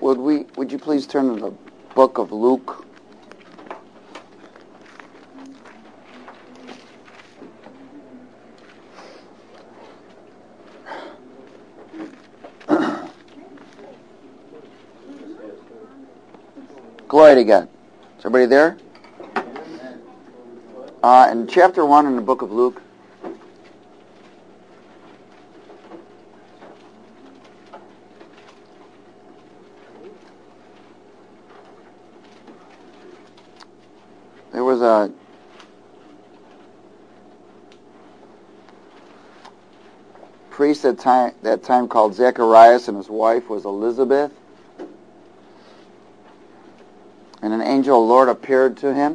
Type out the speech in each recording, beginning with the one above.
Would you please turn to the book of Luke? Glory to God. Is everybody there? In chapter 1 in the book of Luke, there was a priest at that time called Zacharias, and his wife was Elizabeth. And an angel of the Lord appeared to him.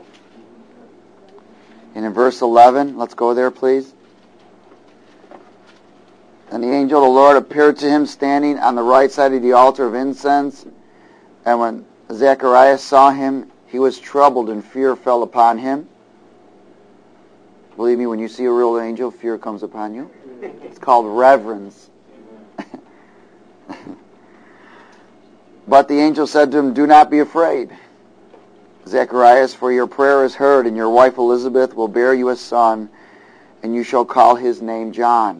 And in verse 11, let's go there, please. And the angel of the Lord appeared to him standing on the right side of the altar of incense. And when Zacharias saw him, he was troubled, and fear fell upon him. Believe me, when you see a real angel, fear comes upon you. It's called reverence. But the angel said to him, "Do not be afraid, Zacharias, for your prayer is heard, and your wife Elizabeth will bear you a son, and you shall call his name John.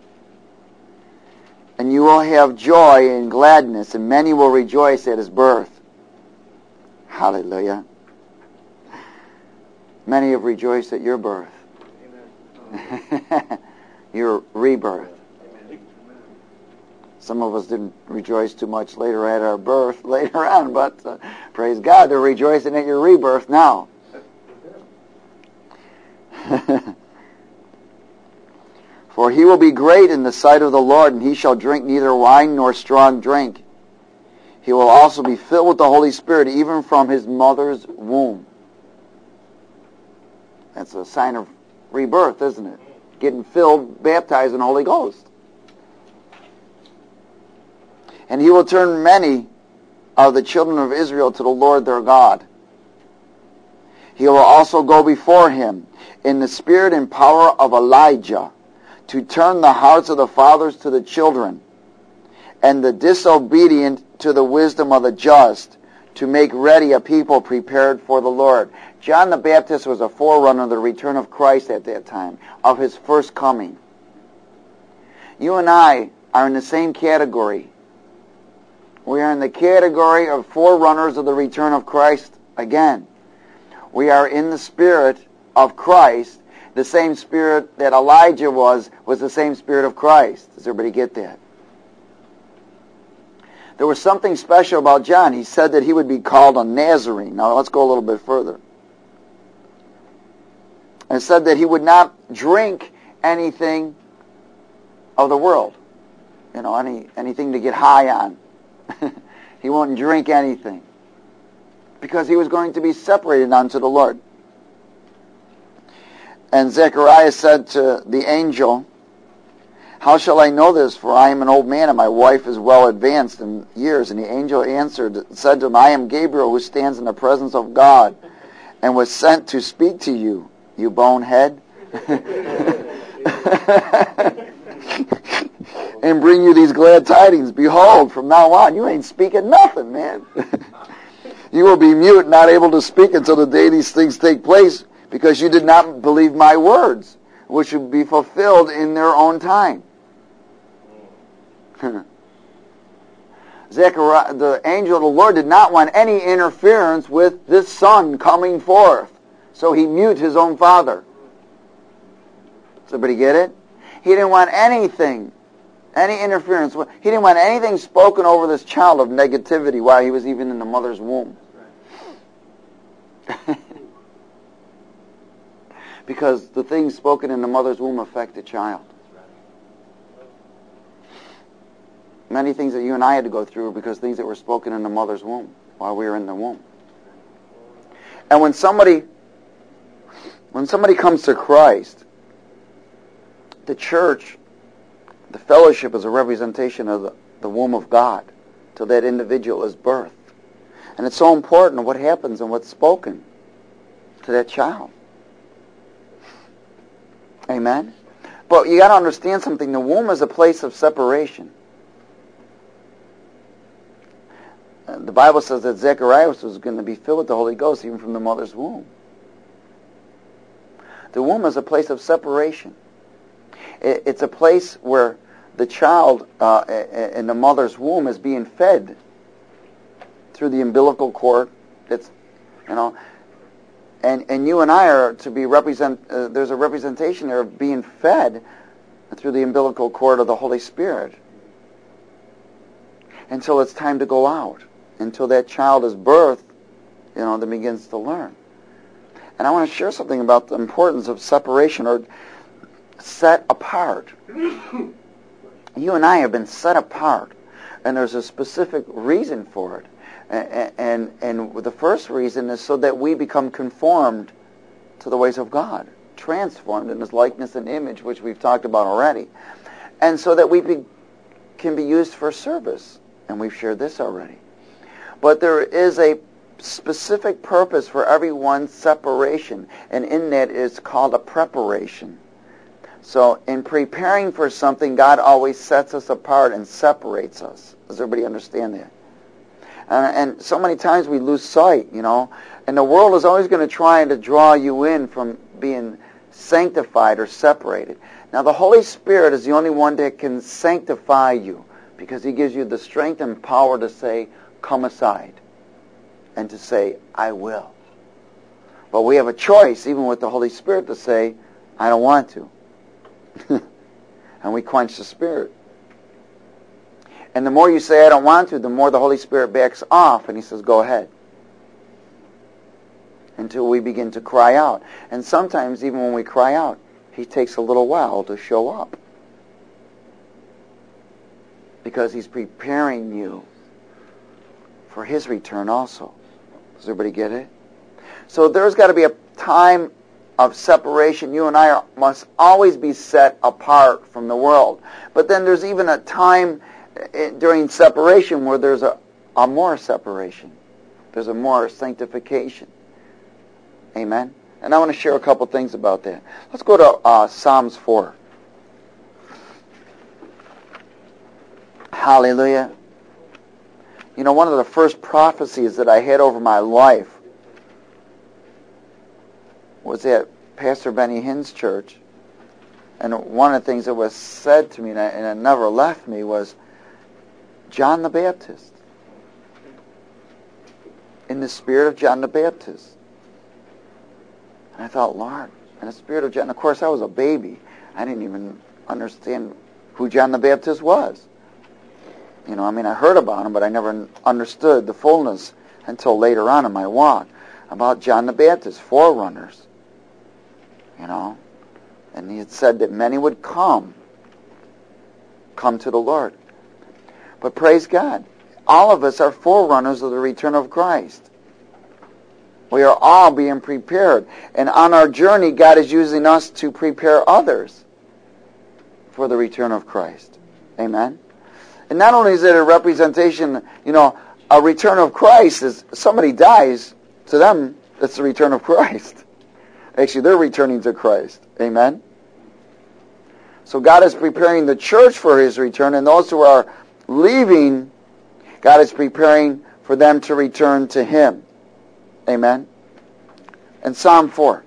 And you will have joy and gladness, and many will rejoice at his birth." Hallelujah. Many have rejoiced at your birth. Amen. Your rebirth. Some of us didn't rejoice too much later at our birth, later on, but praise God, they're rejoicing at your rebirth now. For he will be great in the sight of the Lord, and he shall drink neither wine nor strong drink. He will also be filled with the Holy Spirit, even from his mother's womb. That's a sign of rebirth, isn't it? Getting filled, baptized in the Holy Ghost. And he will turn many of the children of Israel to the Lord their God. He will also go before him in the spirit and power of Elijah, to turn the hearts of the fathers to the children, and the disobedient to the wisdom of the just, to make ready a people prepared for the Lord. John the Baptist was a forerunner of the return of Christ at that time, of his first coming. You and I are in the same category. We are in the category of forerunners of the return of Christ again. We are in the spirit of Christ. The same spirit that Elijah was the same spirit of Christ. Does everybody get that? There was something special about John. He said that he would be called a Nazarene. Now let's go a little bit further. And said that he would not drink anything of the world. You know, anything to get high on. He wouldn't drink anything, because he was going to be separated unto the Lord. And Zacharias said to the angel, "How shall I know this? For I am an old man, and my wife is well advanced in years." And the angel answered, said to him, "I am Gabriel, who stands in the presence of God, and was sent to speak to you, you bonehead, and bring you these glad tidings. Behold, from now on, you ain't speaking nothing, man. You will be mute, not able to speak until the day these things take place, because you did not believe my words, which would be fulfilled in their own time." Zechariah, the angel of the Lord, did not want any interference with this son coming forth, so he mute his own father. Does everybody get it? He didn't want anything, any interference. He didn't want anything spoken over this child of negativity while he was even in the mother's womb. Because the things spoken in the mother's womb affect the child. Many things that you and I had to go through were because things that were spoken in the mother's womb while we were in the womb. And when somebody comes to Christ, the church, the fellowship, is a representation of the womb of God till that individual is birthed. And it's so important what happens and what's spoken to that child. Amen? But you got to understand something. The womb is a place of separation. The Bible says that Zacharias was going to be filled with the Holy Ghost even from the mother's womb. The womb is a place of separation. It's a place where the child in the mother's womb is being fed through the umbilical cord. It's, and you and I are to be there's a representation there of being fed through the umbilical cord of the Holy Spirit until it's time to go out, until that child is birthed, that begins to learn. And I want to share something about the importance of separation or set apart. You and I have been set apart, and there's a specific reason for it. And the first reason is so that we become conformed to the ways of God, transformed in His likeness and image, which we've talked about already, and so that we can be used for service. And we've shared this already. But there is a specific purpose for everyone's separation, and in that it's called a preparation. So in preparing for something, God always sets us apart and separates us. Does everybody understand that? And so many times we lose sight, and the world is always going to try to draw you in from being sanctified or separated. Now the Holy Spirit is the only one that can sanctify you, because He gives you the strength and power to say, come aside, and to say, I will. But we have a choice, even with the Holy Spirit, to say, I don't want to. And we quench the Spirit. And the more you say, I don't want to, the more the Holy Spirit backs off, and He says, go ahead. Until we begin to cry out. And sometimes, even when we cry out, He takes a little while to show up. Because He's preparing you for His return also. Does everybody get it? So there's got to be a time of separation. You and I must always be set apart from the world. But then there's even a time during separation where there's a more separation. There's a more sanctification. Amen? And I want to share a couple things about that. Let's go to Psalms 4. Hallelujah. One of the first prophecies that I had over my life was at Pastor Benny Hinn's church. And one of the things that was said to me, and it never left me, was John the Baptist. In the spirit of John the Baptist. And I thought, Lord, in the spirit of John, of course I was a baby. I didn't even understand who John the Baptist was. I heard about him, but I never understood the fullness until later on in my walk about John the Baptist, forerunners. And he had said that many would come to the Lord. But praise God, all of us are forerunners of the return of Christ. We are all being prepared. And on our journey, God is using us to prepare others for the return of Christ. Amen? And not only is it a representation, a return of Christ is somebody dies, to them, it's the return of Christ. Actually, they're returning to Christ. Amen? So God is preparing the church for His return, and those who are leaving, God is preparing for them to return to Him. Amen? And Psalm 4.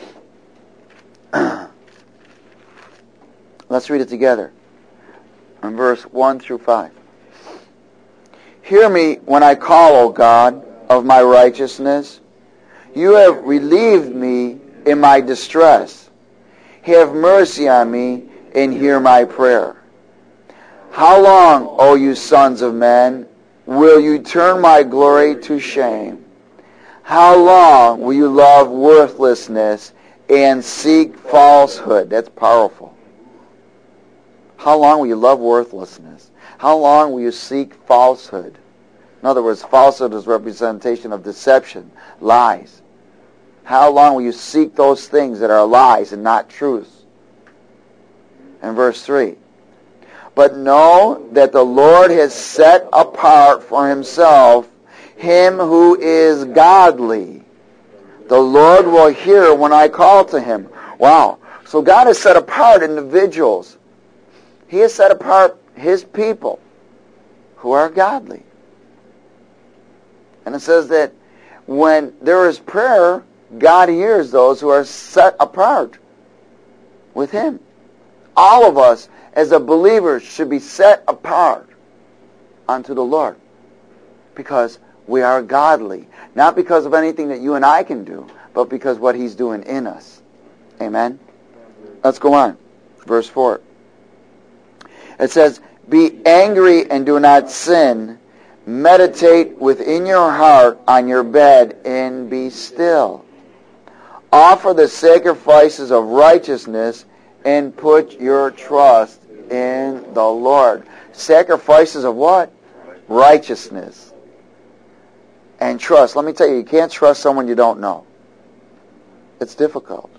Let's read it together. In verse 1 through 5. Hear me when I call, O God, of my righteousness. You have relieved me in my distress. Have mercy on me and hear my prayer. How long, O you sons of men, will you turn my glory to shame? How long will you love worthlessness and seek falsehood? That's powerful. How long will you love worthlessness? How long will you seek falsehood? In other words, falsehood is representation of deception, lies. How long will you seek those things that are lies and not truth? And verse 3. But know that the Lord has set apart for Himself him who is godly. The Lord will hear when I call to Him. Wow. So God has set apart individuals. He has set apart His people who are godly. And it says that when there is prayer, God hears those who are set apart with Him. All of us, as a believer, should be set apart unto the Lord because we are godly. Not because of anything that you and I can do, but because what He's doing in us. Amen? Let's go on. Verse 4. It says, be angry and do not sin. Meditate within your heart on your bed and be still. Offer the sacrifices of righteousness and put your trust in the Lord. Sacrifices of what? Righteousness. And trust. Let me tell you can't trust someone you don't know. It's difficult.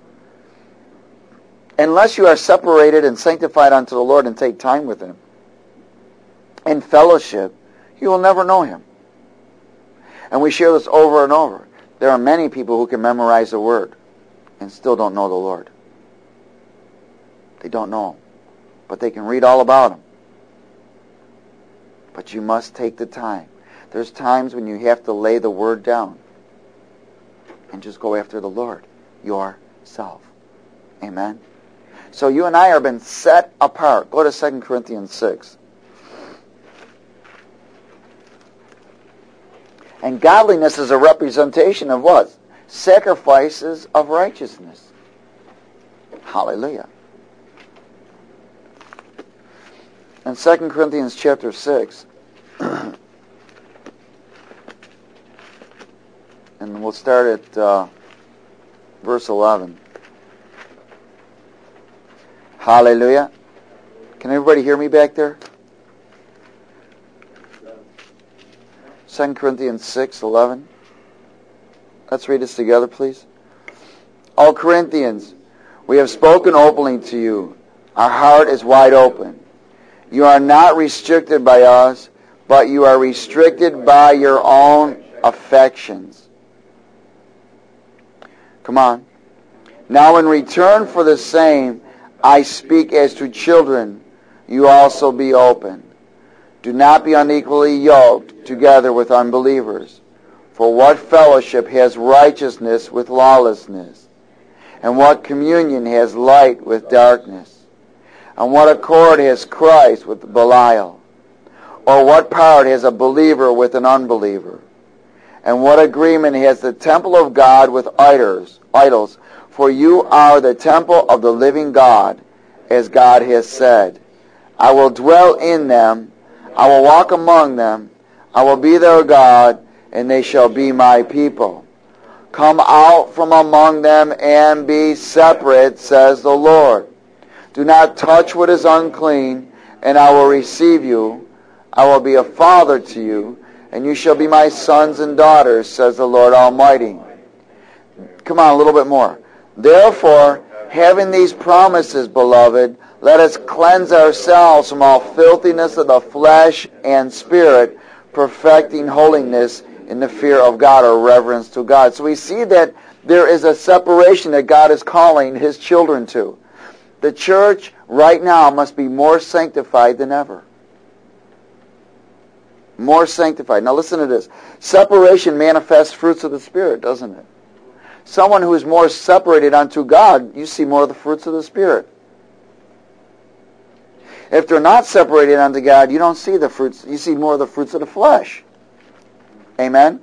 Unless you are separated and sanctified unto the Lord and take time with Him in fellowship, you will never know Him. And we share this over and over. There are many people who can memorize the Word and still don't know the Lord. They don't know Him. But they can read all about Him. But you must take the time. There's times when you have to lay the Word down and just go after the Lord yourself. Amen? So you and I are been set apart. Go to 2 Corinthians 6. And godliness is a representation of what? Sacrifices of righteousness. Hallelujah. In 2 Corinthians chapter 6, and we'll start at verse 11. Hallelujah. Can everybody hear me back there? 2 Corinthians 6:11. Let's read this together, please. O Corinthians, we have spoken openly to you. Our heart is wide open. You are not restricted by us, but you are restricted by your own affections. Come on. Now in return for the same, I speak as to children, you also be open. Do not be unequally yoked together with unbelievers. For what fellowship has righteousness with lawlessness? And what communion has light with darkness? And what accord has Christ with Belial? Or what part has a believer with an unbeliever? And what agreement has the temple of God with idols? For you are the temple of the living God, as God has said, I will dwell in them, I will walk among them, I will be their God, and they shall be my people. Come out from among them and be separate, says the Lord. Do not touch what is unclean, and I will receive you. I will be a father to you, and you shall be my sons and daughters, says the Lord Almighty. Come on, a little bit more. Therefore, having these promises, beloved, let us cleanse ourselves from all filthiness of the flesh and spirit, perfecting holiness in the fear of God, or reverence to God. So we see that there is a separation that God is calling His children to. The church right now must be more sanctified than ever. More sanctified. Now listen to this. Separation manifests fruits of the Spirit, doesn't it? Someone who is more separated unto God, you see more of the fruits of the Spirit. If they're not separated unto God, you don't see the fruits. You see more of the fruits of the flesh. Amen?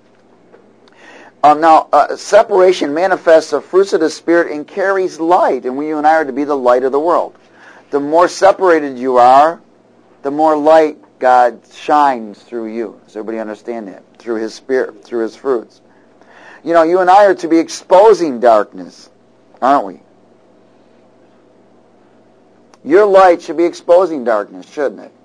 Separation manifests the fruits of the Spirit and carries light. And you and I are to be the light of the world. The more separated you are, the more light God shines through you. Does everybody understand that? Through His Spirit, through His fruits. You know, you and I are to be exposing darkness, aren't we? Your light should be exposing darkness, shouldn't it?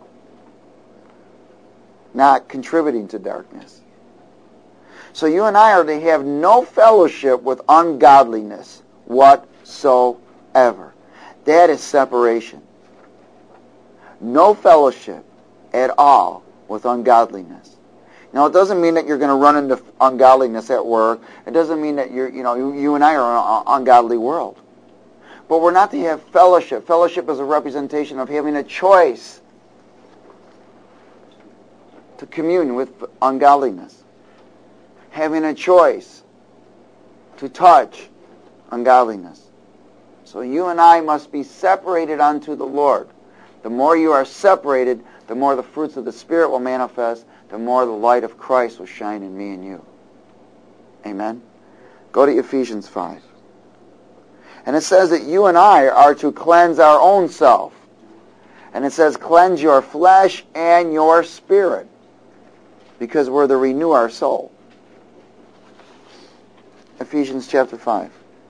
Not contributing to darkness. So you and I are to have no fellowship with ungodliness whatsoever. That is separation. No fellowship at all with ungodliness. Now, it doesn't mean that you're going to run into ungodliness at work. It doesn't mean that you and I are in an ungodly world. But we're not to have fellowship. Fellowship is a representation of having a choice to commune with ungodliness. having a choice to touch ungodliness. So you and I must be separated unto the Lord. The more you are separated, the more the fruits of the Spirit will manifest, the more the light of Christ will shine in me and you. Amen? Go to Ephesians 5. And it says that you and I are to cleanse our own self. And it says, cleanse your flesh and your spirit, because we're to renew our soul. Ephesians chapter 5.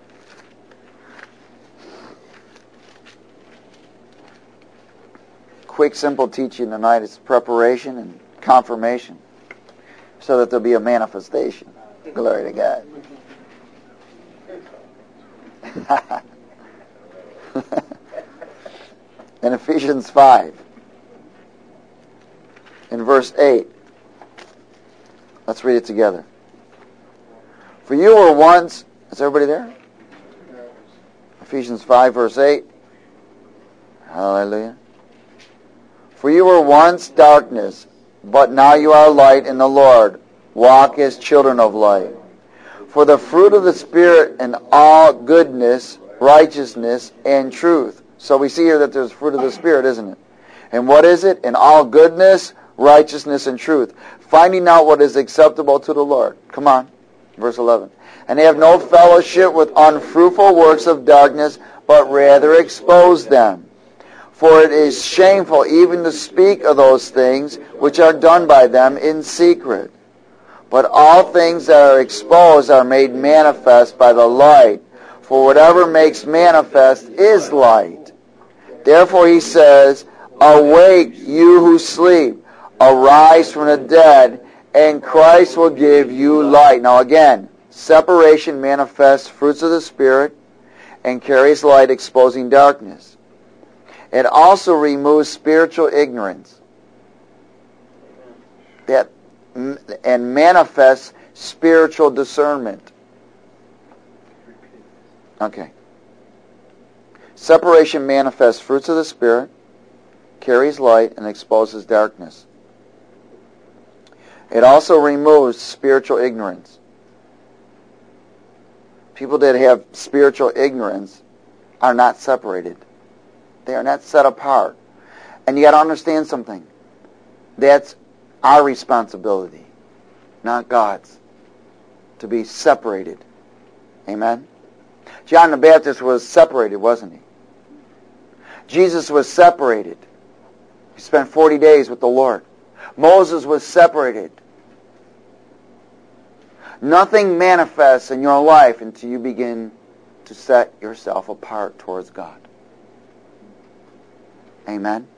Quick, simple teaching tonight. It's preparation and confirmation so that there'll be a manifestation. Glory to God. In Ephesians 5, in verse 8, let's read it together. For you were once, is everybody there? Ephesians 5, verse 8. Hallelujah. For you were once darkness, but now you are light in the Lord. Walk as children of light. For the fruit of the Spirit in all goodness, righteousness, and truth. So we see here that there's fruit of the Spirit, isn't it? And what is it? In all goodness, righteousness, and truth. Finding out what is acceptable to the Lord. Come on. Verse 11. And they have no fellowship with unfruitful works of darkness, but rather expose them. For it is shameful even to speak of those things which are done by them in secret. But all things that are exposed are made manifest by the light. For whatever makes manifest is light. Therefore he says, awake, you who sleep, arise from the dead, and Christ will give you light. Now again, separation manifests fruits of the Spirit and carries light, exposing darkness. It also removes spiritual ignorance and manifests spiritual discernment. Okay. Separation manifests fruits of the Spirit, carries light, and exposes darkness. It also removes spiritual ignorance. People that have spiritual ignorance are not separated. They are not set apart. And you got to understand something. That's our responsibility, not God's, to be separated. Amen? John the Baptist was separated, wasn't he? Jesus was separated. He spent 40 days with the Lord. Moses was separated. Nothing manifests in your life until you begin to set yourself apart towards God. Amen?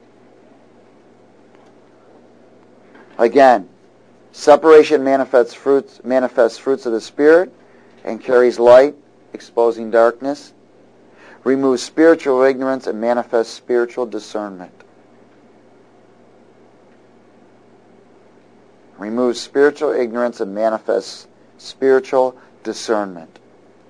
Again, separation manifests fruits of the Spirit and carries light, exposing darkness, removes spiritual ignorance, and manifests spiritual discernment. Removes spiritual ignorance and manifests spiritual discernment.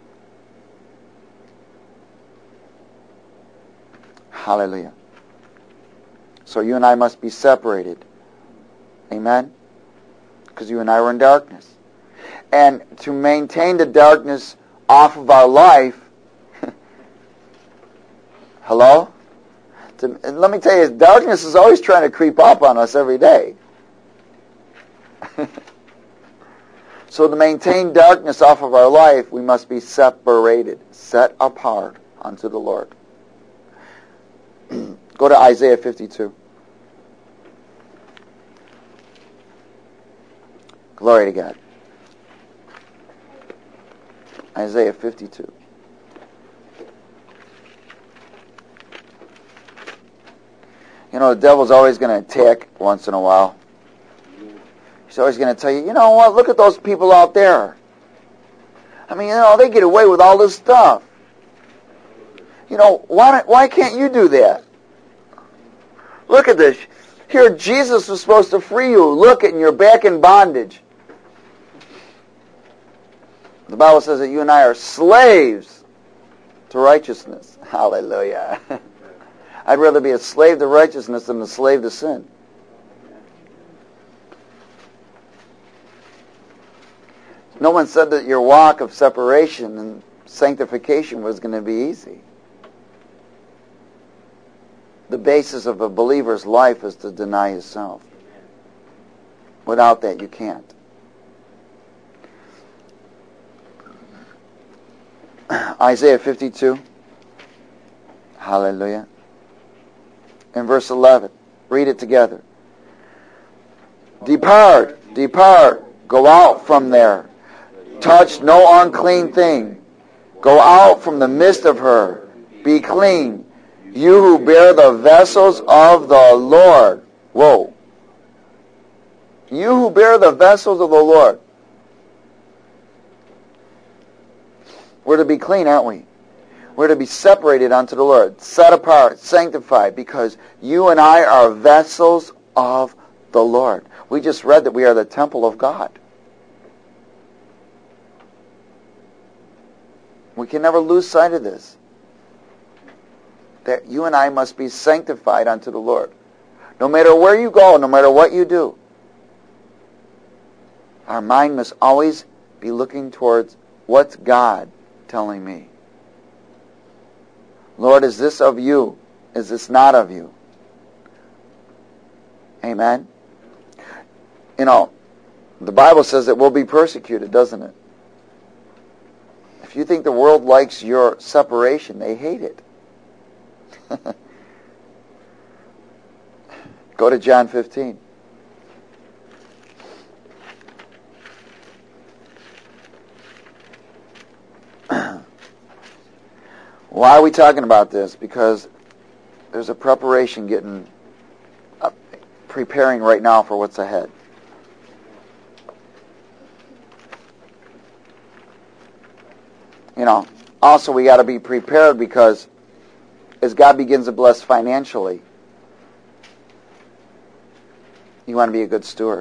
Hallelujah. So you and I must be separated. Amen? Because you and I were in darkness. And to maintain the darkness off of our life, hello? And let me tell you, darkness is always trying to creep up on us every day. So to maintain darkness off of our life, we must be separated, set apart unto the Lord. Go to Isaiah 52. Glory to God. Isaiah 52. You know, the devil's always going to attack once in a while. He's always going to tell you, you know what, look at those people out there. I mean, you know, they get away with all this stuff. You know, why can't you do that? Look at this. Here, Jesus was supposed to free you. Look, and you're back in bondage. The Bible says that you and I are slaves to righteousness. Hallelujah. I'd rather be a slave to righteousness than a slave to sin. No one said that your walk of separation and sanctification was going to be easy. The basis of a believer's life is to deny yourself. Without that, you can't. Isaiah 52. Hallelujah. In verse 11. Read it together. Depart, depart, go out from there. Touch no unclean thing. Go out from the midst of her. Be clean, you who bear the vessels of the Lord. Whoa. You who bear the vessels of the Lord. We're to be clean, aren't we? We're to be separated unto the Lord, set apart, sanctified, because you and I are vessels of the Lord. We just read that we are the temple of God. We can never lose sight of this. That you and I must be sanctified unto the Lord. No matter where you go, no matter what you do, our mind must always be looking towards what's God telling me. Lord, is this of you? Is this not of you? Amen? You know, the Bible says that we'll be persecuted, doesn't it? If you think the world likes your separation, they hate it. Go to John 15. Why are we talking about this? Because there's a preparation preparing right now for what's ahead. You know, also we got to be prepared because as God begins to bless financially, you want to be a good steward.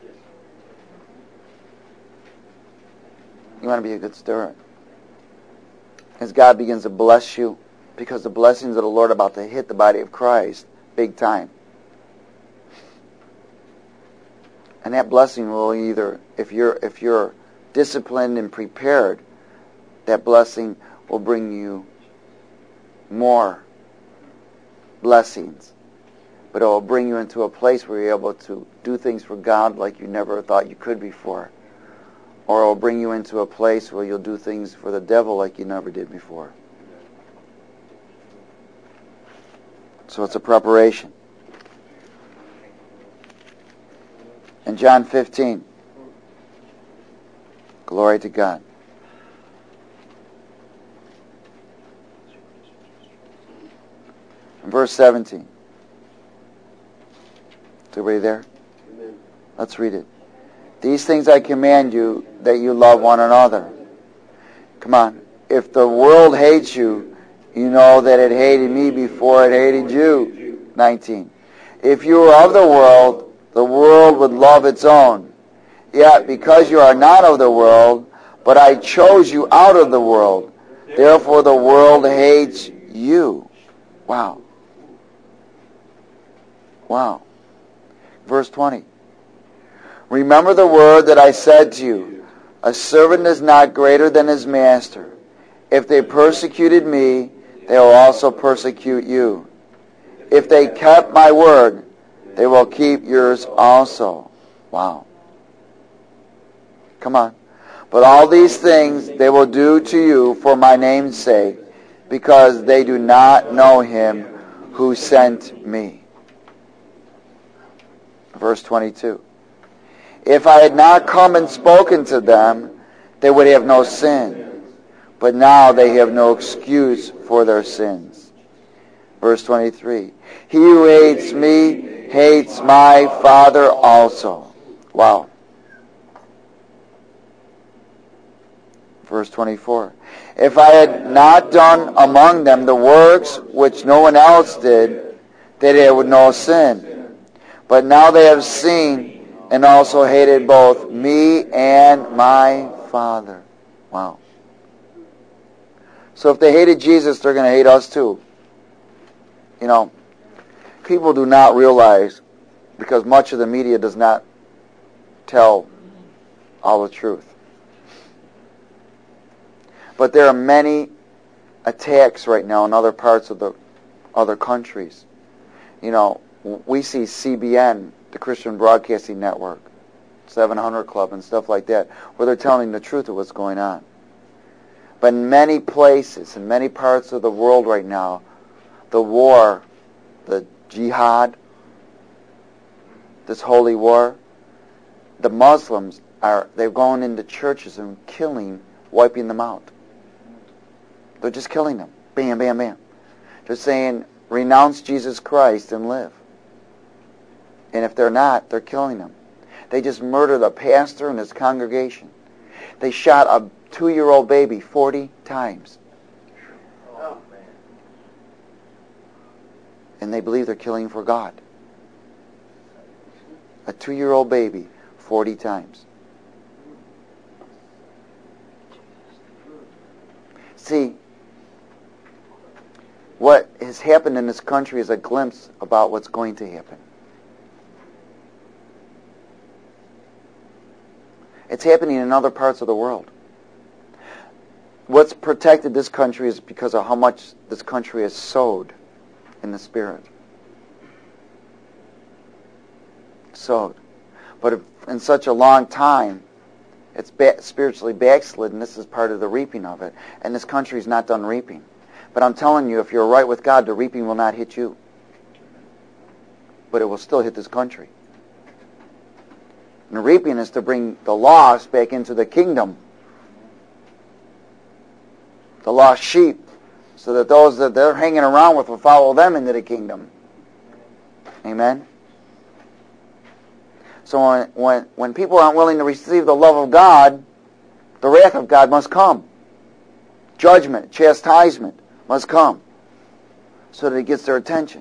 You want to be a good steward. As God begins to bless you, because the blessings of the Lord are about to hit the body of Christ big time. And that blessing will either, if you're disciplined and prepared, that blessing will bring you more blessings. But it will bring you into a place where you're able to do things for God like you never thought you could before. Or it will bring you into a place where you'll do things for the devil like you never did before. So it's a preparation. In John 15, glory to God. In verse 17. Is everybody there? Amen. Let's read it. These things I command you, that you love one another. Come on. If the world hates you, you know that it hated me before it hated you. 19. If you were of the world would love its own. Yet because you are not of the world, but I chose you out of the world, therefore the world hates you. Wow. Wow. Verse 20. Remember the word that I said to you, a servant is not greater than his master. If they persecuted me, they will also persecute you. If they kept my word, they will keep yours also. Wow. Come on. But all these things they will do to you for my name's sake, because they do not know him who sent me. Verse 22. If I had not come and spoken to them, they would have no sin. But now they have no excuse for their sins. Verse 23. He who hates me hates my Father also. Wow. Verse 24. If I had not done among them the works which no one else did, they had no sin. But now they have seen and also hated both me and my Father. Wow. So if they hated Jesus, they're going to hate us too. You know, people do not realize, because much of the media does not tell all the truth. But there are many attacks right now in other parts of the other countries. You know, we see CBN, the Christian Broadcasting Network, 700 Club and stuff like that, where they're telling the truth of what's going on. But in many places, in many parts of the world right now, the war, the jihad, this holy war, the Muslims they're going into churches and wiping them out. They're just killing them. Bam, bam, bam. They're saying, renounce Jesus Christ and live. And if they're not, they're killing them. They just murdered a pastor and his congregation. They shot a 2-year-old baby 40 times. Oh, man. And they believe they're killing for God. A 2-year-old baby 40 times. See, what has happened in this country is a glimpse about what's going to happen. It's happening in other parts of the world. What's protected this country is because of how much this country has sowed in the Spirit. Sowed. But if in such a long time, it's spiritually backslidden. This is part of the reaping of it. And this country's not done reaping. But I'm telling you, if you're right with God, the reaping will not hit you. But it will still hit this country. And the reaping is to bring the lost back into the kingdom. The lost sheep. So that those that they're hanging around with will follow them into the kingdom. Amen? So when people aren't willing to receive the love of God, the wrath of God must come. Judgment, chastisement must come so that it gets their attention.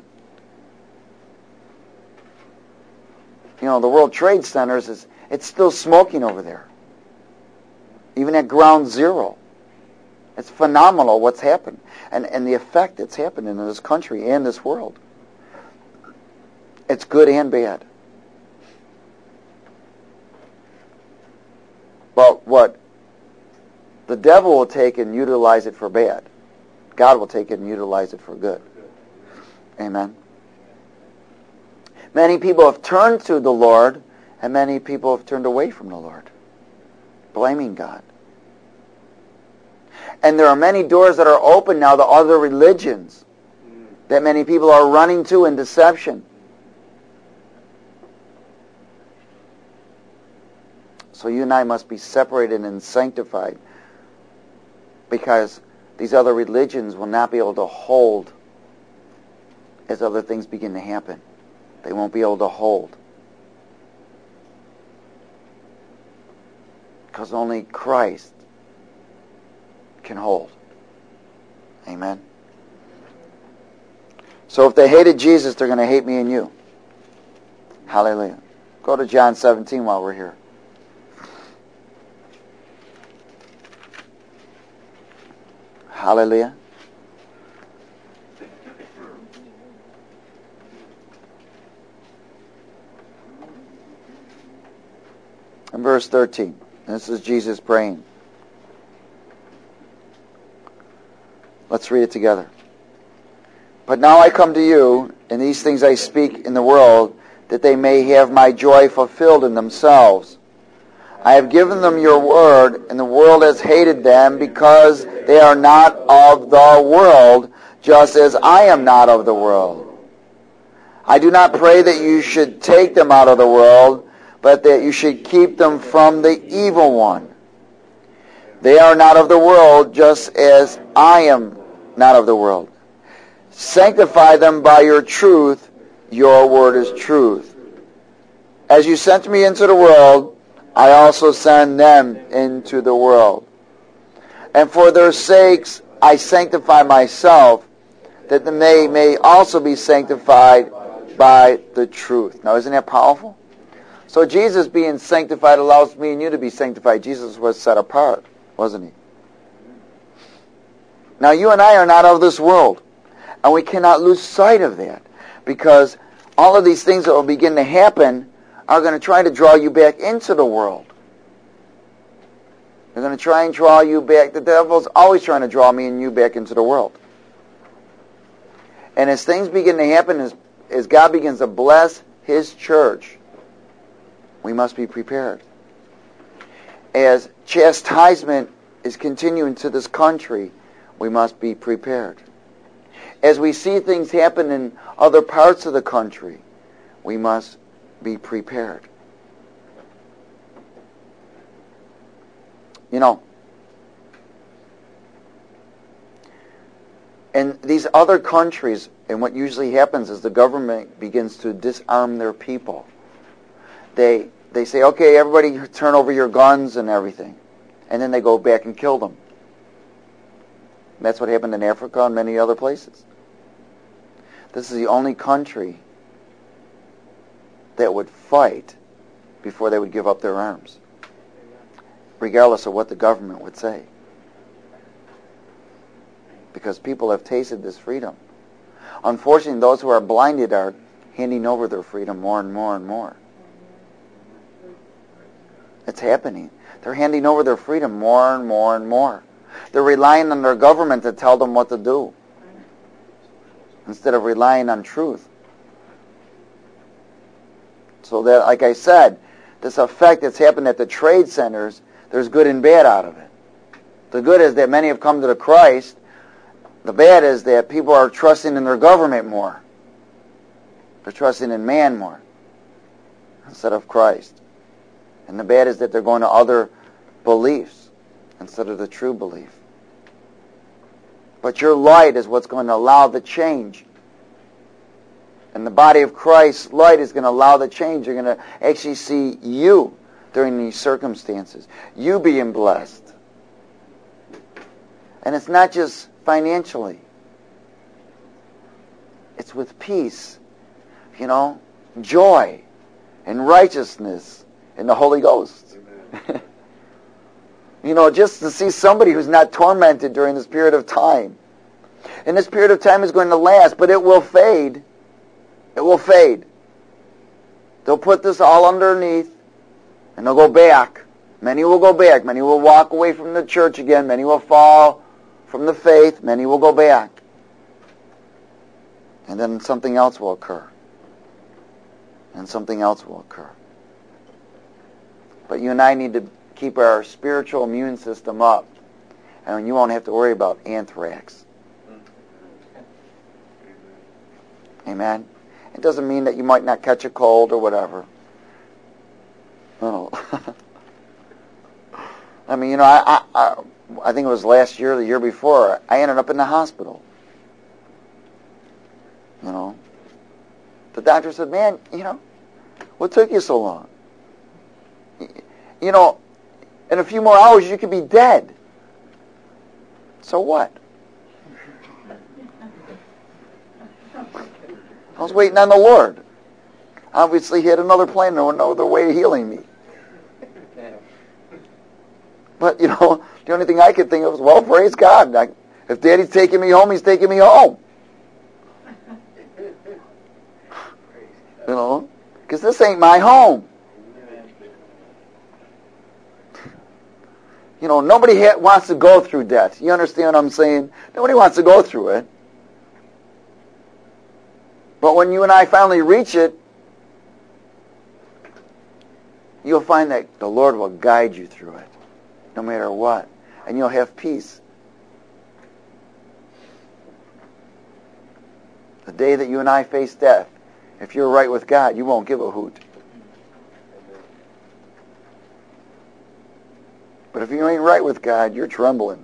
You know, the World Trade Centers, it's still smoking over there. Even at ground zero. It's phenomenal what's happened. And the effect that's happened in this country and this world. It's good and bad. But what the devil will take and utilize it for bad. God will take it and utilize it for good. Amen. Many people have turned to the Lord, and many people have turned away from the Lord, blaming God. And there are many doors that are open now to other religions that many people are running to in deception. So you and I must be separated and sanctified, because these other religions will not be able to hold as other things begin to happen. They won't be able to hold. Because only Christ can hold. Amen. So if they hated Jesus, they're going to hate me and you. Hallelujah. Go to John 17 while we're here. Hallelujah. In verse 13, this is Jesus praying. Let's read it together. But now I come to you, and these things I speak in the world, that they may have my joy fulfilled in themselves. I have given them your word, and the world has hated them, because they are not of the world, just as I am not of the world. I do not pray that you should take them out of the world, but that you should keep them from the evil one. They are not of the world, just as I am not of the world. Sanctify them by your truth. Your word is truth. As you sent me into the world, I also send them into the world. And for their sakes I sanctify myself, that they may also be sanctified by the truth. Now, isn't that powerful? So Jesus being sanctified allows me and you to be sanctified. Jesus was set apart, wasn't he? Now, you and I are not of this world, and we cannot lose sight of that, because all of these things that will begin to happen are going to try to draw you back into the world. They're going to try and draw you back. The devil's always trying to draw me and you back into the world. And as things begin to happen, as God begins to bless His church, we must be prepared. As chastisement is continuing to this country, we must be prepared. As we see things happen in other parts of the country, we must be prepared. You know, in these other countries, and what usually happens is the government begins to disarm their people. They say, okay, everybody turn over your guns and everything. And then they go back and kill them. That's what happened in Africa and many other places. This is the only country that would fight before they would give up their arms, regardless of what the government would say. Because people have tasted this freedom. Unfortunately, those who are blinded are handing over their freedom more and more and more. It's happening. They're handing over their freedom more and more and more. They're relying on their government to tell them what to do, instead of relying on truth. So that, like I said, this effect that's happened at the trade centers, there's good and bad out of it. The good is that many have come to the Christ. The bad is that people are trusting in their government more. They're trusting in man more instead of Christ. And the bad is that they're going to other beliefs instead of the true belief. But your light is what's going to allow the change. And the body of Christ's light is going to allow the change. You're going to actually see you during these circumstances. You being blessed. And it's not just financially. It's with peace, joy and righteousness in the Holy Ghost. Just to see somebody who's not tormented during this period of time. And this period of time is going to last, but it will fade. It will fade. They'll put this all underneath, and they'll go back. Many will go back. Many will walk away from the church again. Many will fall from the faith. Many will go back. And then something else will occur. And something else will occur. But you and I need to keep our spiritual immune system up. And you won't have to worry about anthrax. Amen? It doesn't mean that you might not catch a cold or whatever. No. I mean, I think it was last year or the year before, I ended up in the hospital. The doctor said, man, what took you so long? In a few more hours you could be dead. So what? I was waiting on the Lord. Obviously, He had another plan, no other way of healing me. But, the only thing I could think of was, well, praise God. If Daddy's taking me home, He's taking me home. Because this ain't my home. Nobody wants to go through death. You understand what I'm saying? Nobody wants to go through it. But when you and I finally reach it, you'll find that the Lord will guide you through it, no matter what. And you'll have peace. The day that you and I face death, if you're right with God, you won't give a hoot. But if you ain't right with God, you're trembling.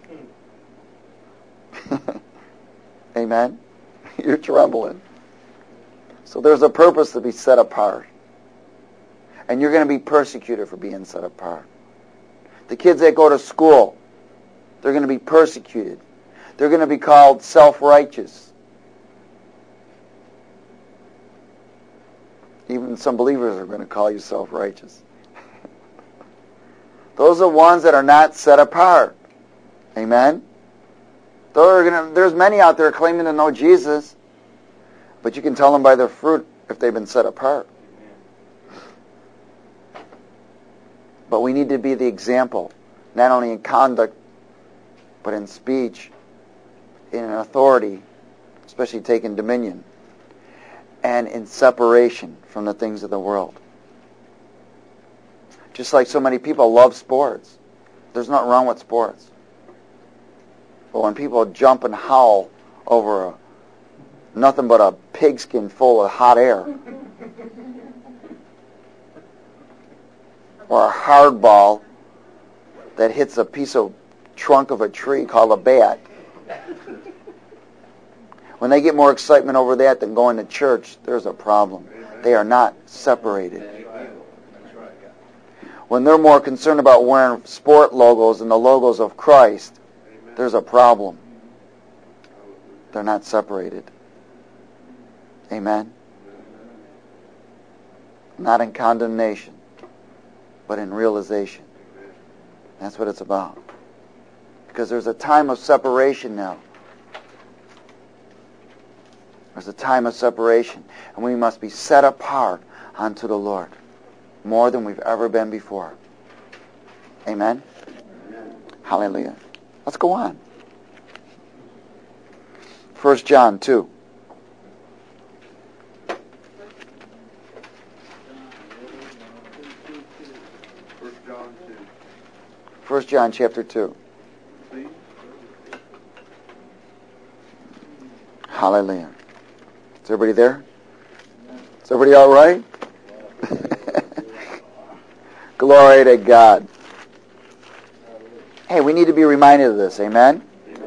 Amen? You're trembling. So there's a purpose to be set apart. And you're going to be persecuted for being set apart. The kids that go to school, they're going to be persecuted. They're going to be called self-righteous. Even some believers are going to call you self-righteous. Those are ones that are not set apart. Amen? There's many out there claiming to know Jesus, but you can tell them by their fruit if they've been set apart. But we need to be the example not only in conduct, but in speech, in authority, especially taking dominion, and in separation from the things of the world. Just like so many people love sports. There's nothing wrong with sports. But when people jump and howl over nothing but a pigskin full of hot air, or a hard ball that hits a piece of trunk of a tree called a bat, when they get more excitement over that than going to church, there's a problem. They are not separated. When they're more concerned about wearing sport logos and the logos of Christ, there's a problem. They're not separated. Amen? Not in condemnation, but in realization. That's what it's about. Because there's a time of separation now. There's a time of separation. And we must be set apart unto the Lord. More than we've ever been before. Amen? Amen. Hallelujah. Let's go on. 1 John 2. 1 John chapter 2. Hallelujah. Is everybody there? Is everybody all right? Glory to God. Hey, we need to be reminded of this. Amen?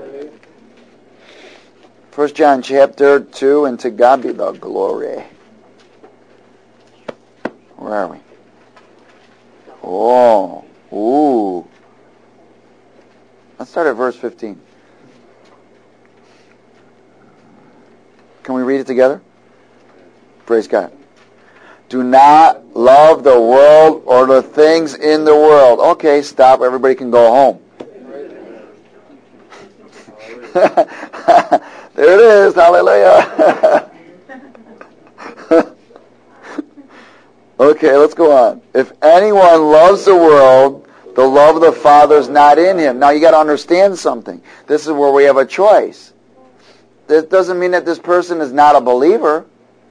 1 John chapter 2, and to God be the glory. Where are we? Oh. Ooh. Let's start at verse 15. Can we read it together? Praise God. Do not love the world or the things in the world. Okay, stop. Everybody can go home. There it is. Hallelujah. Okay, let's go on. If anyone loves the world, the love of the Father is not in him. Now you got to understand something. This is where we have a choice. This doesn't mean that this person is not a believer.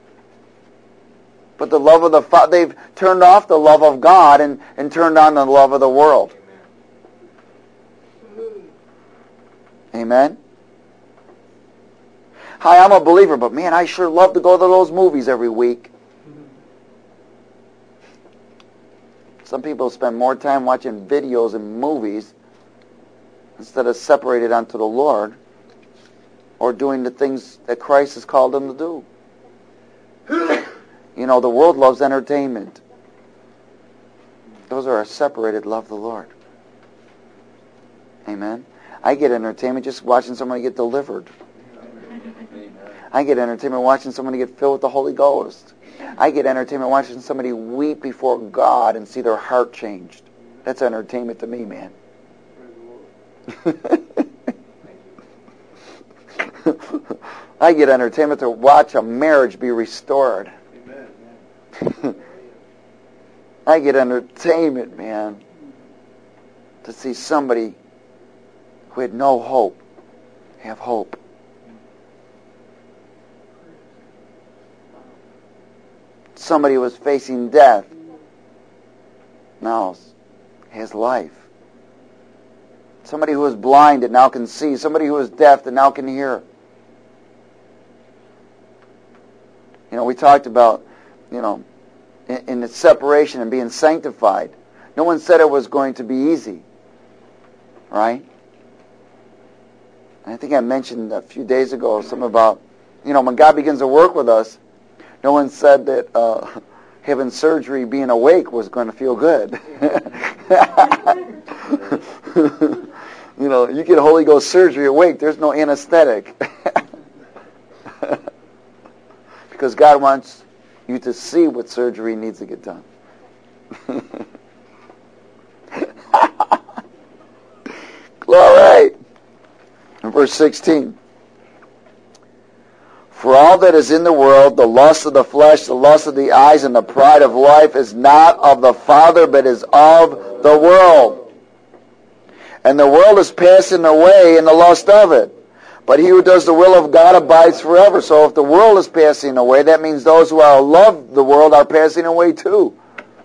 But the love of the Father, they've turned off the love of God and turned on the love of the world. Amen? Hi, I'm a believer, but man, I sure love to go to those movies every week. Some people spend more time watching videos and movies instead of separated unto the Lord or doing the things that Christ has called them to do. You know, the world loves entertainment. Those are a separated love of the Lord. Amen? I get entertainment just watching somebody get delivered. I get entertainment watching somebody get filled with the Holy Ghost. I get entertainment watching somebody weep before God and see their heart changed. That's entertainment to me, man. I get entertainment to watch a marriage be restored. I get entertainment, man, to see somebody who had no hope have hope. Somebody who was facing death now has life. Somebody who was blind that now can see. Somebody who was deaf that now can hear. You know, we talked about, you know, in the separation and being sanctified. No one said it was going to be easy. Right? And I think I mentioned a few days ago something about, you know, when God begins to work with us, no one said that having surgery, being awake, was going to feel good. You know, you get Holy Ghost surgery awake, there's no anesthetic. Because God wants you to see what surgery needs to get done. Glory! In verse 16. For all that is in the world, the lust of the flesh, the lust of the eyes, and the pride of life is not of the Father, but is of the world. And the world is passing away in the lust of it. But he who does the will of God abides forever. So if the world is passing away, that means those who are love the world are passing away too.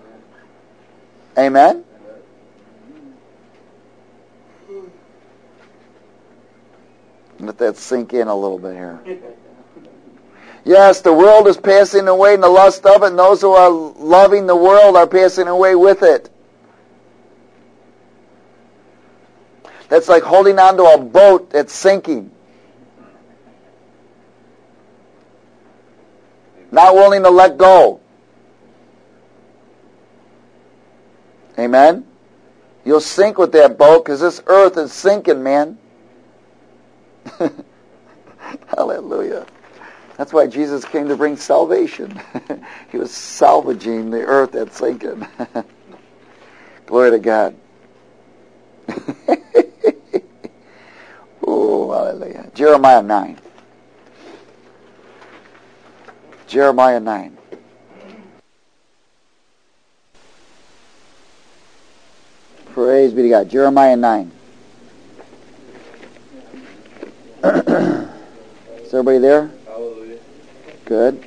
Amen? Let that sink in a little bit here. Yes, the world is passing away in the lust of it, and those who are loving the world are passing away with it. That's like holding on to a boat that's sinking. Not willing to let go. Amen? You'll sink with that boat because this earth is sinking, man. Hallelujah. That's why Jesus came to bring salvation. He was salvaging the earth that's sinking. Glory to God. Oh, hallelujah. Jeremiah 9. Jeremiah 9. Praise be to God. Jeremiah 9. Is everybody there? Hallelujah. Good.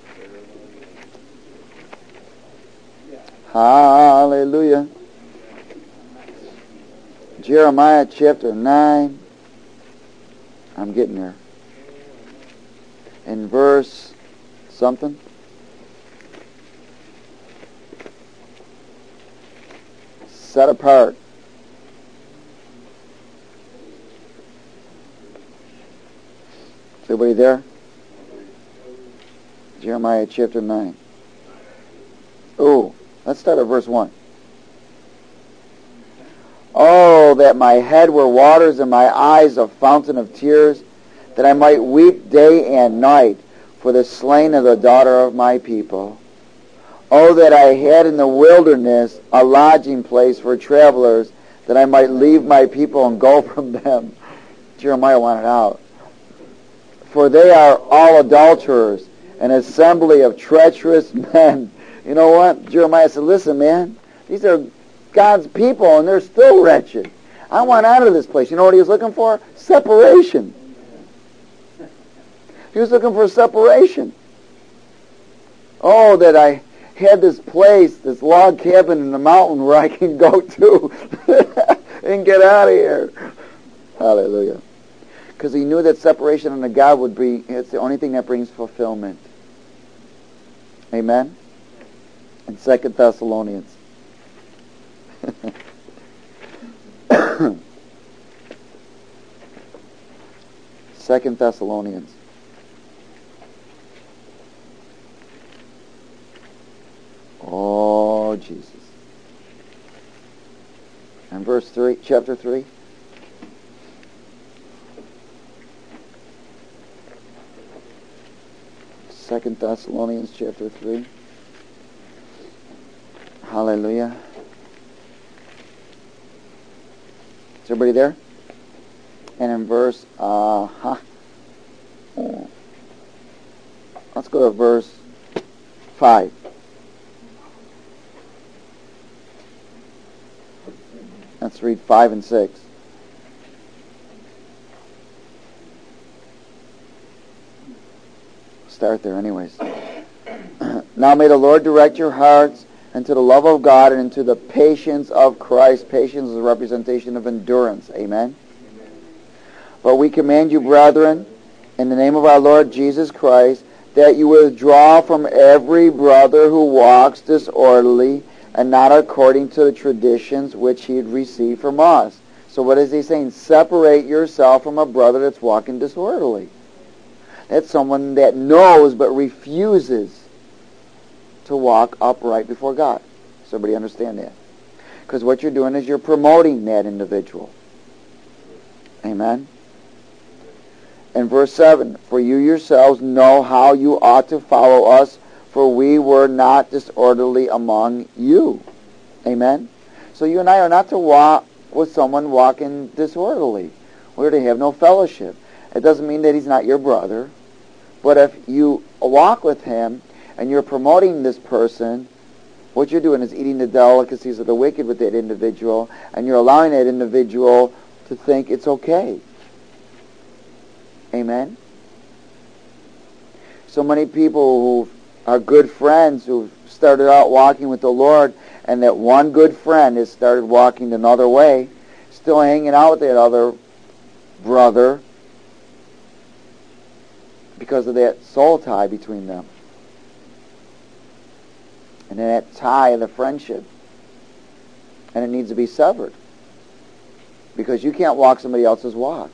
Hallelujah. Jeremiah chapter 9. I'm getting there. In verse something. Set apart. Is everybody there? Jeremiah chapter 9. Oh, let's start at verse 1. Oh, that my head were waters and my eyes a fountain of tears, that I might weep day and night for the slain of the daughter of my people. Oh, that I had in the wilderness a lodging place for travelers, that I might leave my people and go from them. Jeremiah wanted out. For they are all adulterers, an assembly of treacherous men. You know what? Jeremiah said, listen, man, these are God's people, and they're still wretched. I want out of this place. You know what he was looking for? Separation. He was looking for separation. Oh, that I had this place, this log cabin in the mountain where I can go to and get out of here. Hallelujah. Because he knew that separation unto God would be, it's the only thing that brings fulfillment. Amen? In 2 Thessalonians. 2 Thessalonians. Oh, Jesus. And verse 3, chapter 3. Second Thessalonians chapter 3. Hallelujah. Is everybody there? And in verse, let's go to verse 5. Let's read 5 and 6. Start there anyways. Now may the Lord direct your hearts into the love of God and into the patience of Christ. Patience is a representation of endurance. Amen? But we command you, brethren, in the name of our Lord Jesus Christ, that you withdraw from every brother who walks disorderly and not according to the traditions which he had received from us. So what is he saying? Separate yourself from a brother that's walking disorderly. That's someone that knows but refuses to walk upright before God. Does everybody understand that? Because what you're doing is you're promoting that individual. Amen? And verse 7, for you yourselves know how you ought to follow us, for we were not disorderly among you. Amen? So you and I are not to walk with someone walking disorderly. We're to have no fellowship. It doesn't mean that he's not your brother. But if you walk with him and you're promoting this person what you're doing is eating the delicacies of the wicked with that individual, and you're allowing that individual to think it's okay. Amen? So many people who are good friends who started out walking with the Lord, and that one good friend has started walking another way, still hanging out with that other brother because of that soul tie between them. And then that tie of the friendship. And it needs to be severed. Because you can't walk somebody else's walk.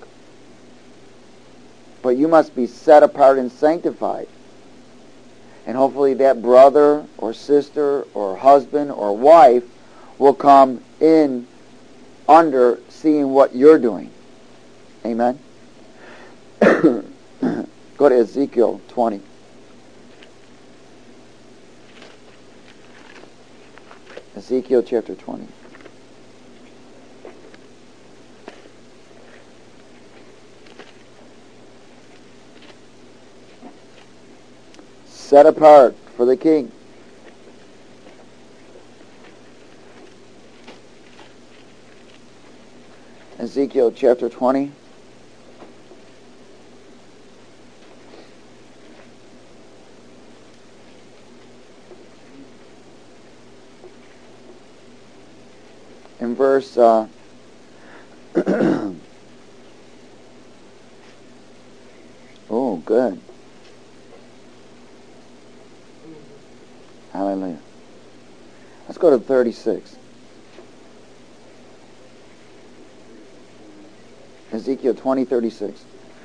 But you must be set apart and sanctified. And hopefully that brother or sister or husband or wife will come in under seeing what you're doing. Amen? Go to Ezekiel 20. Ezekiel chapter 20. Set apart for the king. Ezekiel chapter 20. In verse oh, good. Hallelujah. Let's go to 36. Ezekiel 20:36.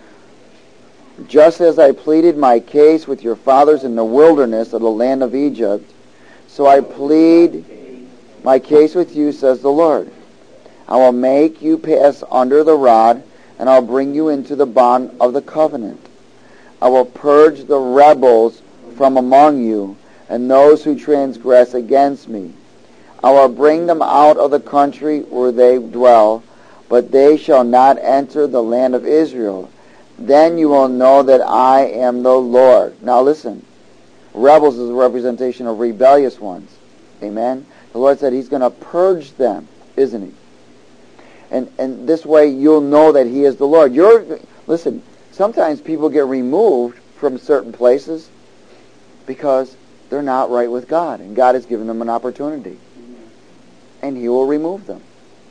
Just as I pleaded my case with your fathers in the wilderness of the land of Egypt, so I plead my case with you, says the Lord. I will make you pass under the rod, and I'll bring you into the bond of the covenant. I will purge the rebels from among you, and those who transgress against me. I will bring them out of the country where they dwell, but they shall not enter the land of Israel. Then you will know that I am the Lord. Now listen, rebels is a representation of rebellious ones. Amen? The Lord said He's going to purge them, isn't He? And this way you'll know that He is the Lord. Listen, sometimes people get removed from certain places because they're not right with God, and God has given them an opportunity. And He will remove them.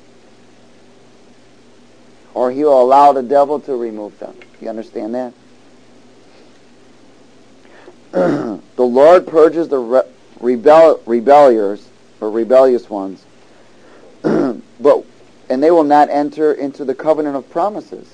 Or He will allow the devil to remove them. You understand that? The Lord purges the rebellious ones, and they will not enter into the covenant of promises.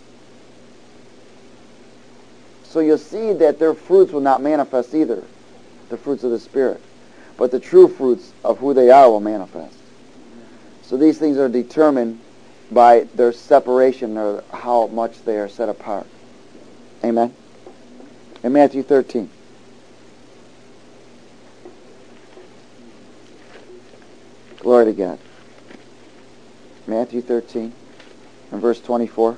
So you'll see that their fruits will not manifest either, the fruits of the Spirit. But the true fruits of who they are will manifest. So these things are determined by their separation, or how much they are set apart. Amen? In Matthew 13. Glory to God. Matthew 13 and verse 24.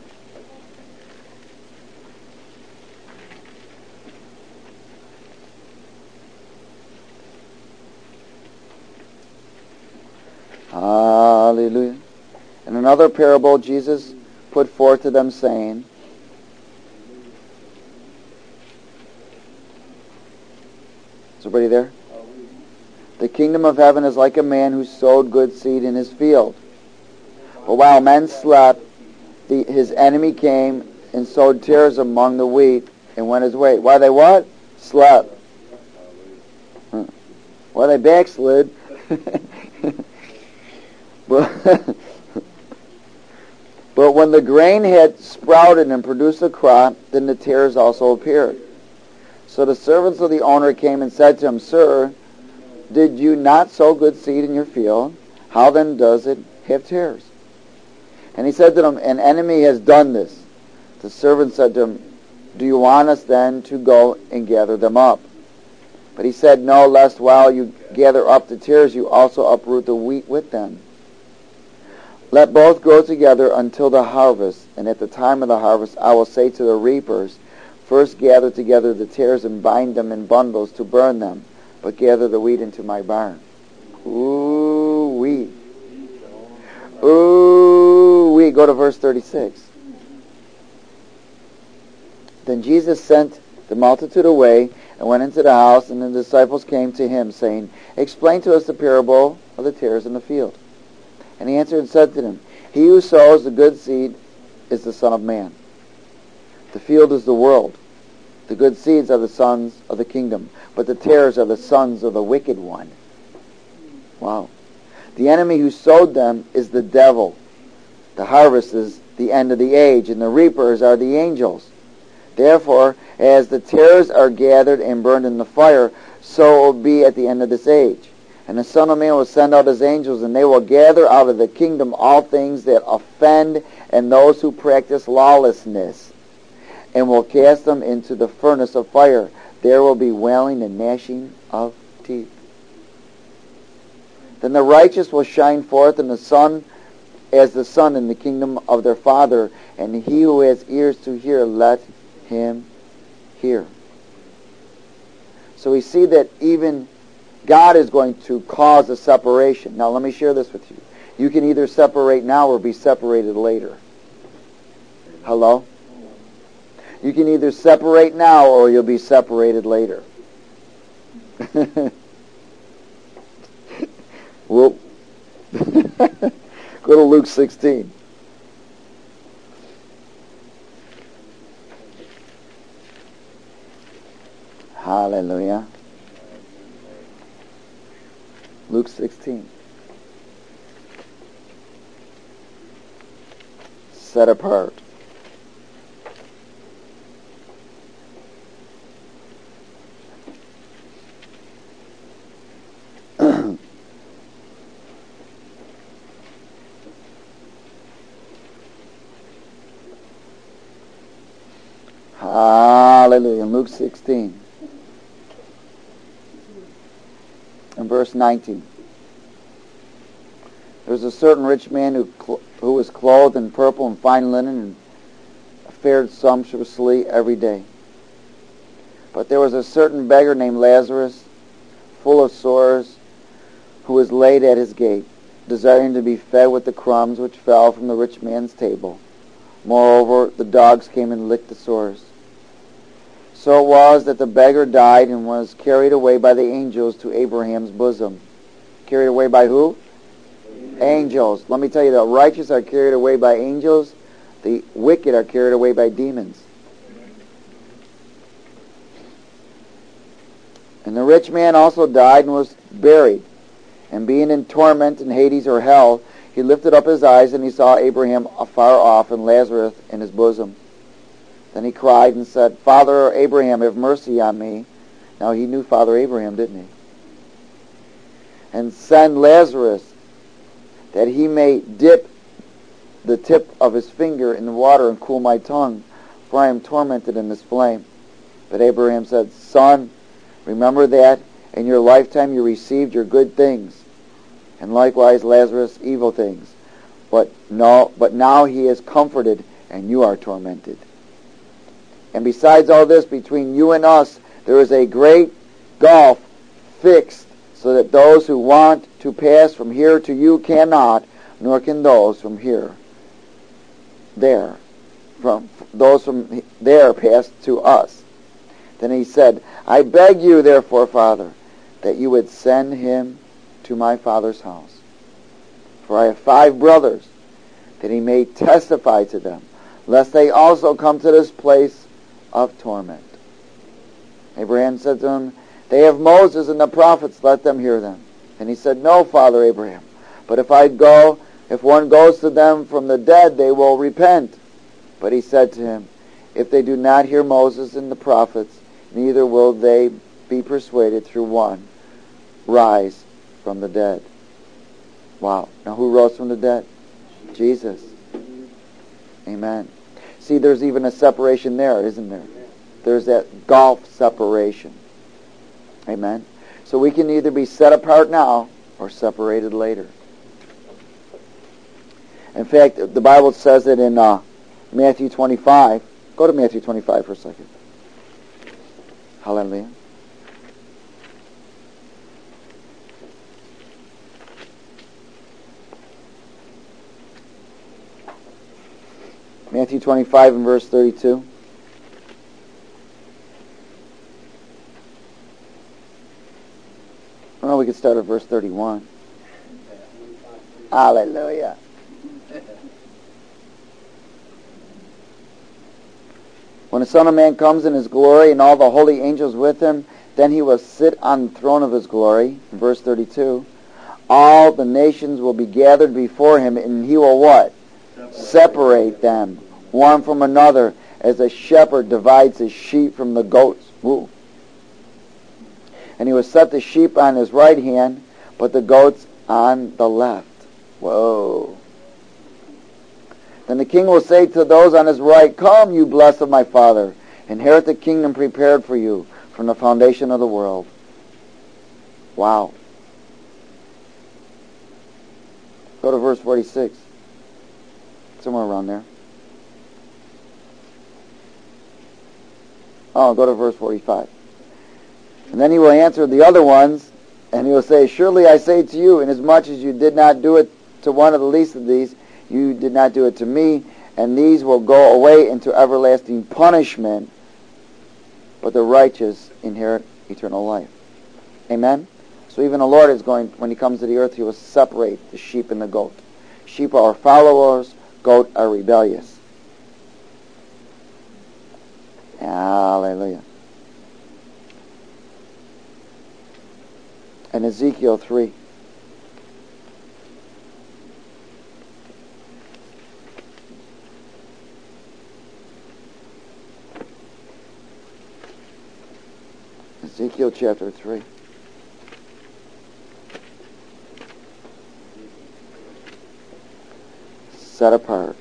Hallelujah. And another parable Jesus put forth to them, saying, is everybody there? The kingdom of heaven is like a man who sowed good seed in his field. But while men slept, his enemy came and sowed tares among the wheat and went his way. Why they what? Slept. Well, they backslid. But when the grain had sprouted and produced a crop, then the tares also appeared. So the servants of the owner came and said to him, Sir, did you not sow good seed in your field? How then does it have tares? And he said to them, An enemy has done this. The servant said to him, Do you want us then to go and gather them up? But he said, No, lest while you gather up the tares, you also uproot the wheat with them. Let both grow together until the harvest, and at the time of the harvest I will say to the reapers, First gather together the tares and bind them in bundles to burn them, but gather the wheat into my barn. Ooh-wee. Ooh-wee. Go to verse 36. Then Jesus sent the multitude away and went into the house, and the disciples came to him, saying, Explain to us the parable of the tares in the field. And he answered and said to them, He who sows the good seed is the Son of Man. The field is the world. The good seeds are the sons of the kingdom, but the tares are the sons of the wicked one. Wow. The enemy who sowed them is the devil. The harvest is the end of the age, and the reapers are the angels. Therefore, as the tares are gathered and burned in the fire, so it will be at the end of this age. And the Son of Man will send out his angels, and they will gather out of the kingdom all things that offend and those who practice lawlessness, and will cast them into the furnace of fire. There will be wailing and gnashing of teeth. Then the righteous will shine forth in the sun as the sun in the kingdom of their Father, and he who has ears to hear, let him hear. So we see that even God is going to cause a separation. Now let me share this with you. You can either separate now or be separated later. Hello? You can either separate now or you'll be separated later. Well, go to Luke 16. Hallelujah. Luke 16. Set apart. Hallelujah. Luke 16. And verse 19. There was a certain rich man who was clothed in purple and fine linen and fared sumptuously every day. But there was a certain beggar named Lazarus, full of sores, who was laid at his gate, desiring to be fed with the crumbs which fell from the rich man's table. Moreover, the dogs came and licked the sores. So it was that the beggar died and was carried away by the angels to Abraham's bosom. Carried away by who? Angels. Let me tell you, the righteous are carried away by angels. The wicked are carried away by demons. And the rich man also died and was buried. And being in torment in Hades or hell, he lifted up his eyes and he saw Abraham afar off and Lazarus in his bosom. Then he cried and said, Father Abraham, have mercy on me. Now he knew Father Abraham, didn't he? And send Lazarus that he may dip the tip of his finger in the water and cool my tongue, for I am tormented in this flame. But Abraham said, Son, remember that in your lifetime you received your good things, and likewise Lazarus evil things. But now he is comforted, and you are tormented. And besides all this, between you and us, there is a great gulf fixed, so that those who want to pass from here to you cannot, nor can those from there pass to us. Then he said, I beg you, therefore, Father, that you would send him to my father's house. For I have 5 brothers, that he may testify to them, lest they also come to this place of torment. Abraham said to him, They have Moses and the prophets, let them hear them. And he said, No, Father Abraham, but if one goes to them from the dead, they will repent. But he said to him, If they do not hear Moses and the prophets, neither will they be persuaded through one rise from the dead. Wow. Now who rose from the dead? Jesus. Amen. See, there's even a separation there, isn't there? There's that gulf separation. Amen. So we can either be set apart now or separated later. In fact, the Bible says it in Matthew 25. Go to Matthew 25 for a second. Hallelujah. Matthew 25 and verse 32. Well, we could start at verse 31. Hallelujah. When the Son of Man comes in his glory and all the holy angels with him, then he will sit on the throne of his glory. Verse 32. All the nations will be gathered before him, and he will what? Separate them, one from another, as a shepherd divides his sheep from the goats. Woo. And he will set the sheep on his right hand, but the goats on the left. Whoa. Then the king will say to those on his right, Come, you blessed of my Father, inherit the kingdom prepared for you from the foundation of the world. Wow. Go to verse 46. Somewhere around there. Oh, go to verse 45. And then he will answer the other ones, and he will say, Surely I say to you, inasmuch as you did not do it to one of the least of these, you did not do it to me, and these will go away into everlasting punishment, but the righteous inherit eternal life. Amen? So even the Lord is going, when he comes to the earth, he will separate the sheep and the goat. Sheep are followers, goat are rebellious. Hallelujah. And Ezekiel 3. Ezekiel chapter 3. Set apart.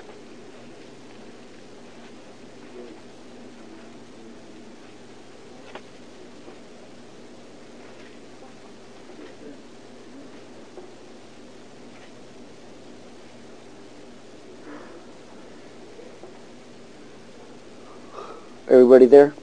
Everybody there?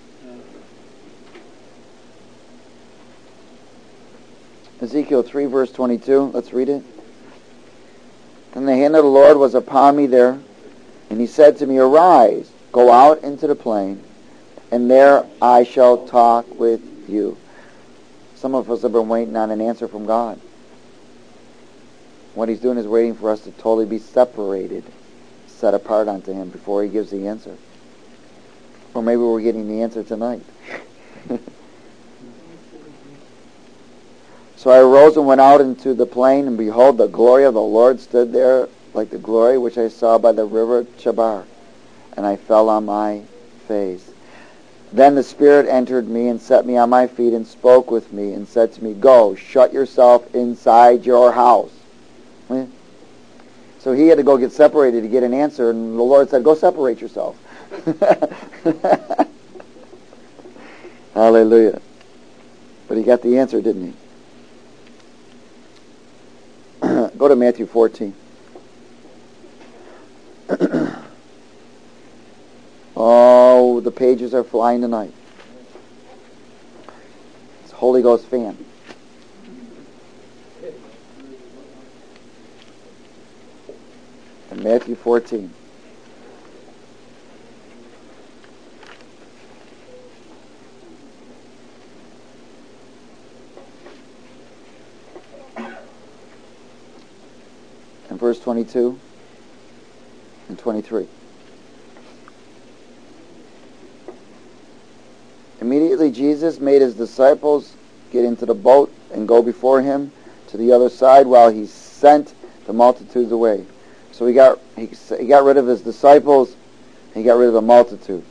Ezekiel 3 verse 22. Let's read it. Then the hand of the Lord was upon me there, and he said to me, Arise, go out into the plain, and there I shall talk with you. Some of us have been waiting on an answer from God. What he's doing is waiting for us to totally be separated, set apart unto him before he gives the answer. Or maybe we're getting the answer tonight. So I arose and went out into the plain, and behold, the glory of the Lord stood there like the glory which I saw by the river Chebar. And I fell on my face. Then the Spirit entered me and set me on my feet and spoke with me and said to me, Go, shut yourself inside your house. So he had to go get separated to get an answer, and the Lord said, Go separate yourself. Hallelujah. But he got the answer, didn't he? Go to Matthew 14. Oh, the pages are flying tonight. It's Holy Ghost fan. In Matthew 14. And verse 22 and 23. Immediately Jesus made his disciples get into the boat and go before him to the other side while he sent the multitudes away. So he got rid of his disciples, he got rid of the multitude.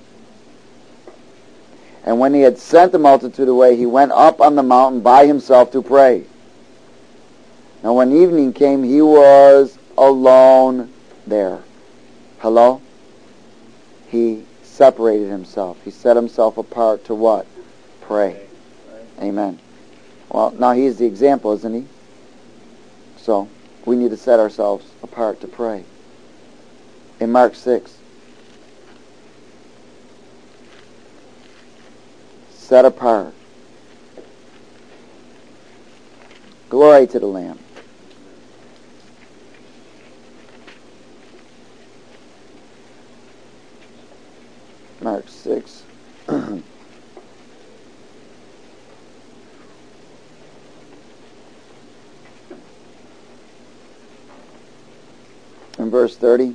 And when he had sent the multitude away, he went up on the mountain by himself to pray. Now when evening came, he was alone there. Hello? He separated himself. He set himself apart to what? Pray. Amen. Well, now he's the example, isn't he? So, we need to set ourselves apart to pray. In Mark 6, set apart. Glory to the Lamb. Mark 6. In verse 30.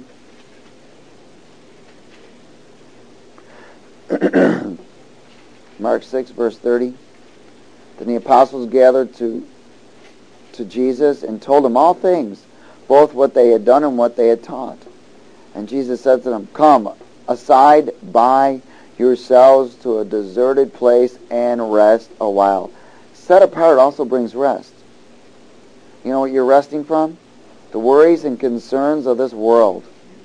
Mark 6, verse 30. Then the apostles gathered to Jesus and told him all things, both what they had done and what they had taught. And Jesus said to them, "Come aside by yourselves to a deserted place and rest a while." Set apart also brings rest. You know what you're resting from? The worries and concerns of this world.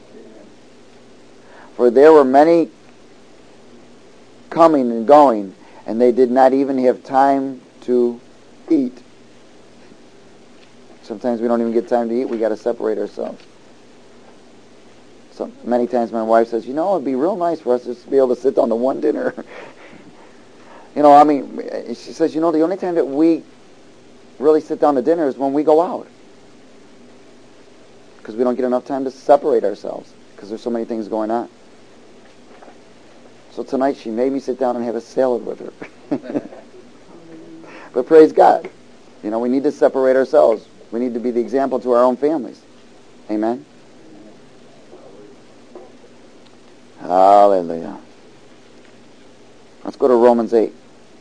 For there were many coming and going, and they did not even have time to eat. Sometimes we don't even get time to eat. We got to separate ourselves. So many times my wife says, it'd be real nice for us just to be able to sit down to one dinner. She says, the only time that we really sit down to dinner is when we go out. Because we don't get enough time to separate ourselves because there's so many things going on. So tonight she made me sit down and have a salad with her. But praise God. We need to separate ourselves. We need to be the example to our own families. Amen? Hallelujah. Let's go to Romans 8.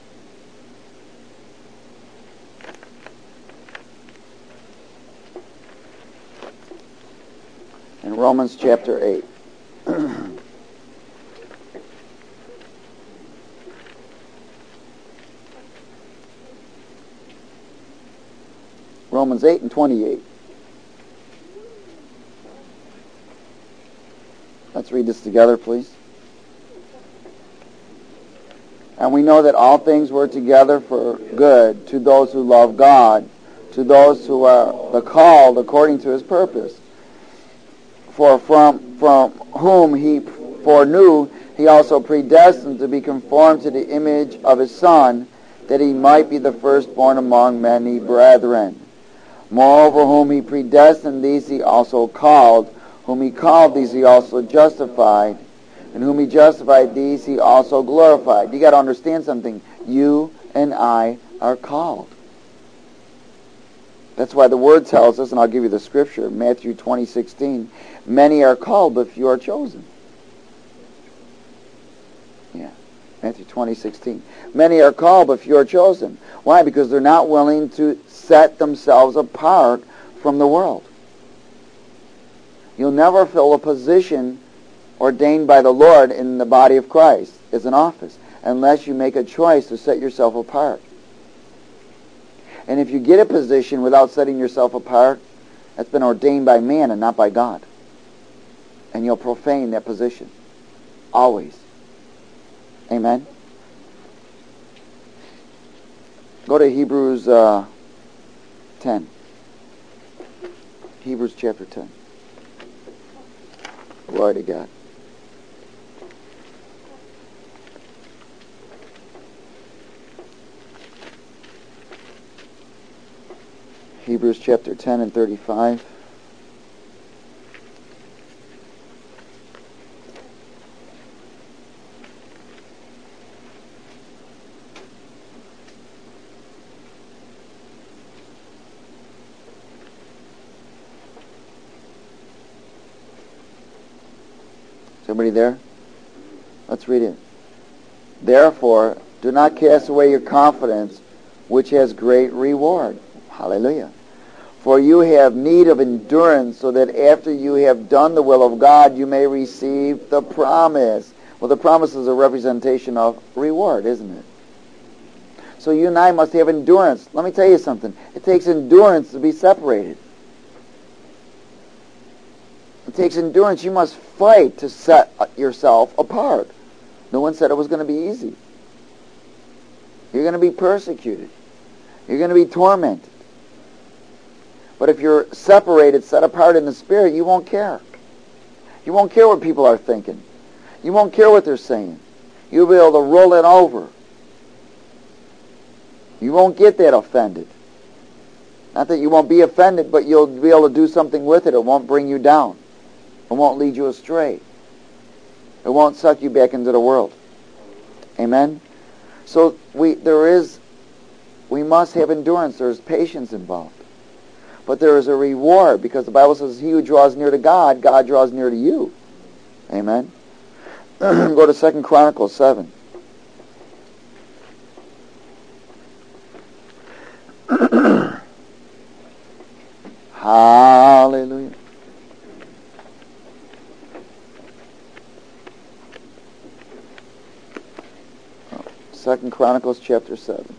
In Romans chapter 8. Romans 8 and 28. Let's read this together, please. And we know that all things work together for good to those who love God, to those who are the called according to his purpose. For from whom he foreknew, he also predestined to be conformed to the image of his Son, that he might be the firstborn among many brethren. Moreover, whom he predestined, these he also called. Whom he called, these he also justified. And whom he justified, these he also glorified. You got to understand something. You and I are called. That's why the Word tells us, and I'll give you the scripture, Matthew 20:16, many are called, but few are chosen. Yeah, Matthew 20:16. Many are called, but few are chosen. Why? Because they're not willing to set themselves apart from the world. You'll never fill a position ordained by the Lord in the body of Christ as an office unless you make a choice to set yourself apart. And if you get a position without setting yourself apart, that's been ordained by man and not by God. And you'll profane that position. Always. Amen? Go to Hebrews 10. Hebrews chapter 10. Glory to God. Hebrews chapter 10 and 35. Somebody there? Let's read it. Therefore, do not cast away your confidence, which has great reward. Hallelujah. For you have need of endurance, so that after you have done the will of God, you may receive the promise. Well, the promise is a representation of reward, isn't it? So you and I must have endurance. Let me tell you something. It takes endurance to be separated. It takes endurance. You must fight to set yourself apart. No one said it was going to be easy. You're going to be persecuted. You're going to be tormented. But if you're separated, set apart in the Spirit, you won't care. You won't care what people are thinking. You won't care what they're saying. You'll be able to roll it over. You won't get that offended. Not that you won't be offended, but you'll be able to do something with it. It won't bring you down. It won't lead you astray. It It won't suck you back into the world. Amen? So we must have endurance. There's patience involved. But there is a reward, because the Bible says he who draws near to God, God draws near to you. Amen? Go to 2 Chronicles 7. Hallelujah. Second Chronicles chapter 7.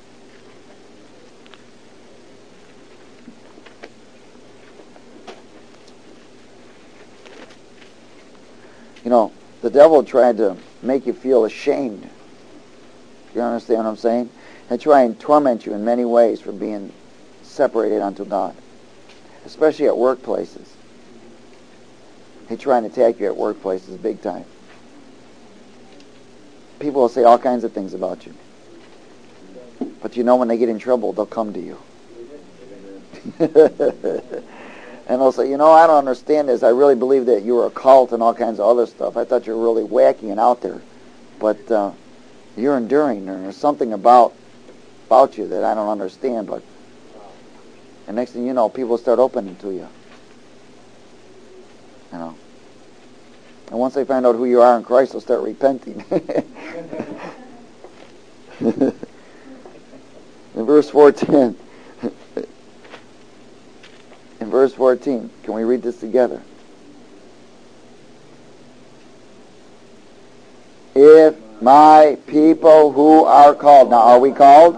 You know, the devil tried to make you feel ashamed. You understand what I'm saying? And try and torment you in many ways for being separated unto God, especially at workplaces. He trying to attack you at workplaces big time. People will say all kinds of things about you. But you know, when they get in trouble, they'll come to you. And they'll say, you know, I don't understand this. I really believe that you were a cult and all kinds of other stuff. I thought you were really wacky and out there. But you're enduring. There's something about you that I don't understand. But and next thing you know, people start opening to you. You know. And once they find out who you are in Christ, they'll start repenting. In verse 14. In verse 14, can we read this together? If my people who are called. Now, are we called?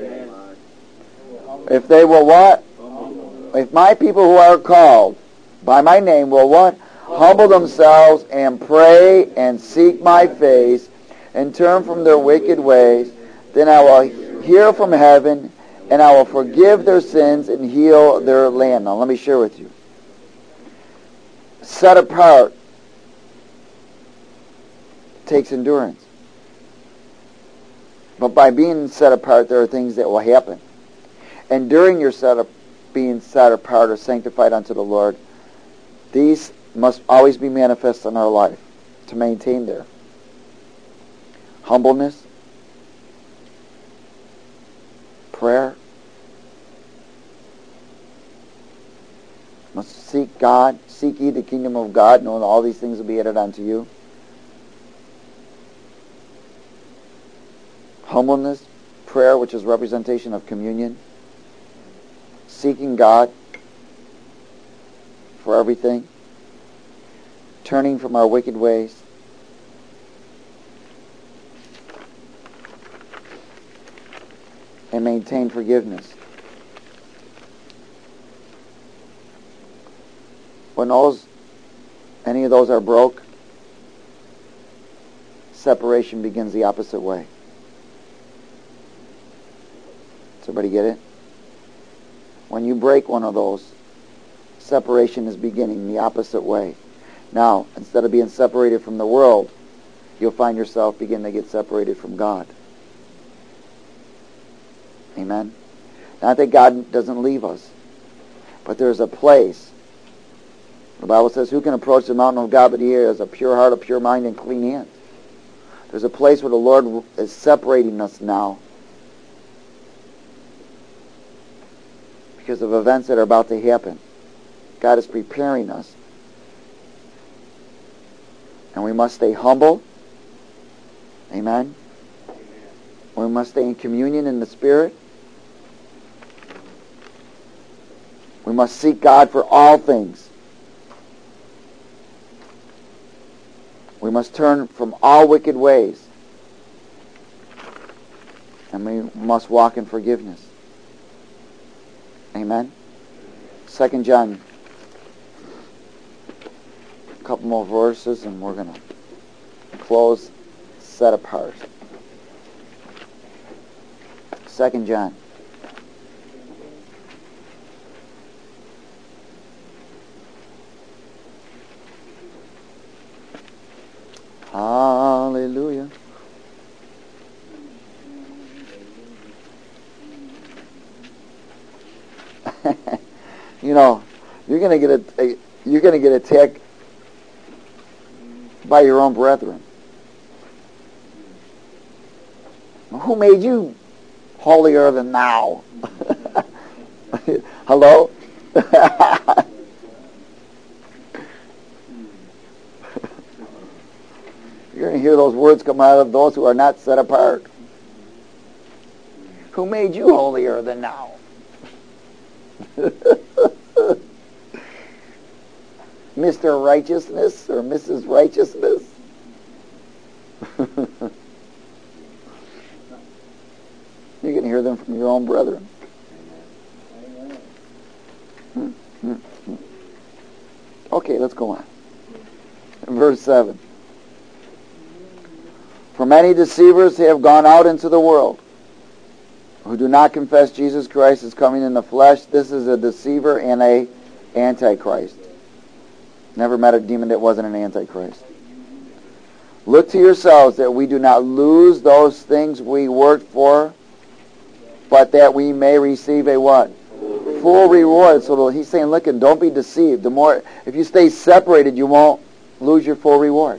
If they will what? If my people who are called by my name will what? Humble themselves and pray and seek my face and turn from their wicked ways, then I will hear from heaven and I will forgive their sins and heal their land. Now let me share with you. Set apart takes endurance. But by being set apart, there are things that will happen. And during your being set apart or sanctified unto the Lord, these must always be manifest in our life to maintain their humbleness, prayer, must seek God, seek ye the kingdom of God, knowing all these things will be added unto you. Humbleness, prayer, which is representation of communion, seeking God for everything, turning from our wicked ways, and maintain forgiveness. When any of those are broke, separation begins the opposite way. Does everybody get it? When you break one of those, separation is beginning the opposite way. Now, instead of being separated from the world, you'll find yourself begin to get separated from God. Amen? Not that God doesn't leave us, but there's a place. The Bible says, who can approach the mountain of God but he has a pure heart, a pure mind, and clean hands? There's a place where the Lord is separating us now because of events that are about to happen. God is preparing us. And we must stay humble. Amen? We must stay in communion in the Spirit. We must seek God for all things. We must turn from all wicked ways. And we must walk in forgiveness. Amen? 2 John. A couple more verses and we're going to close, set apart. 2 John. Hallelujah. You know, you're going to get attacked by your own brethren. Who made you holier than thou? Hello? You're going to hear those words come out of those who are not set apart. Who made you holier than thou? Mr. Righteousness or Mrs. Righteousness? You can hear them from your own brethren. Okay, let's go on. Verse 7. For many deceivers have gone out into the world, who do not confess Jesus Christ is coming in the flesh. This is a deceiver and a antichrist. Never met a demon that wasn't an antichrist. Look to yourselves that we do not lose those things we worked for, but that we may receive a what? Full reward. So he's saying, look, and don't be deceived. The more, if you stay separated, you won't lose your full reward.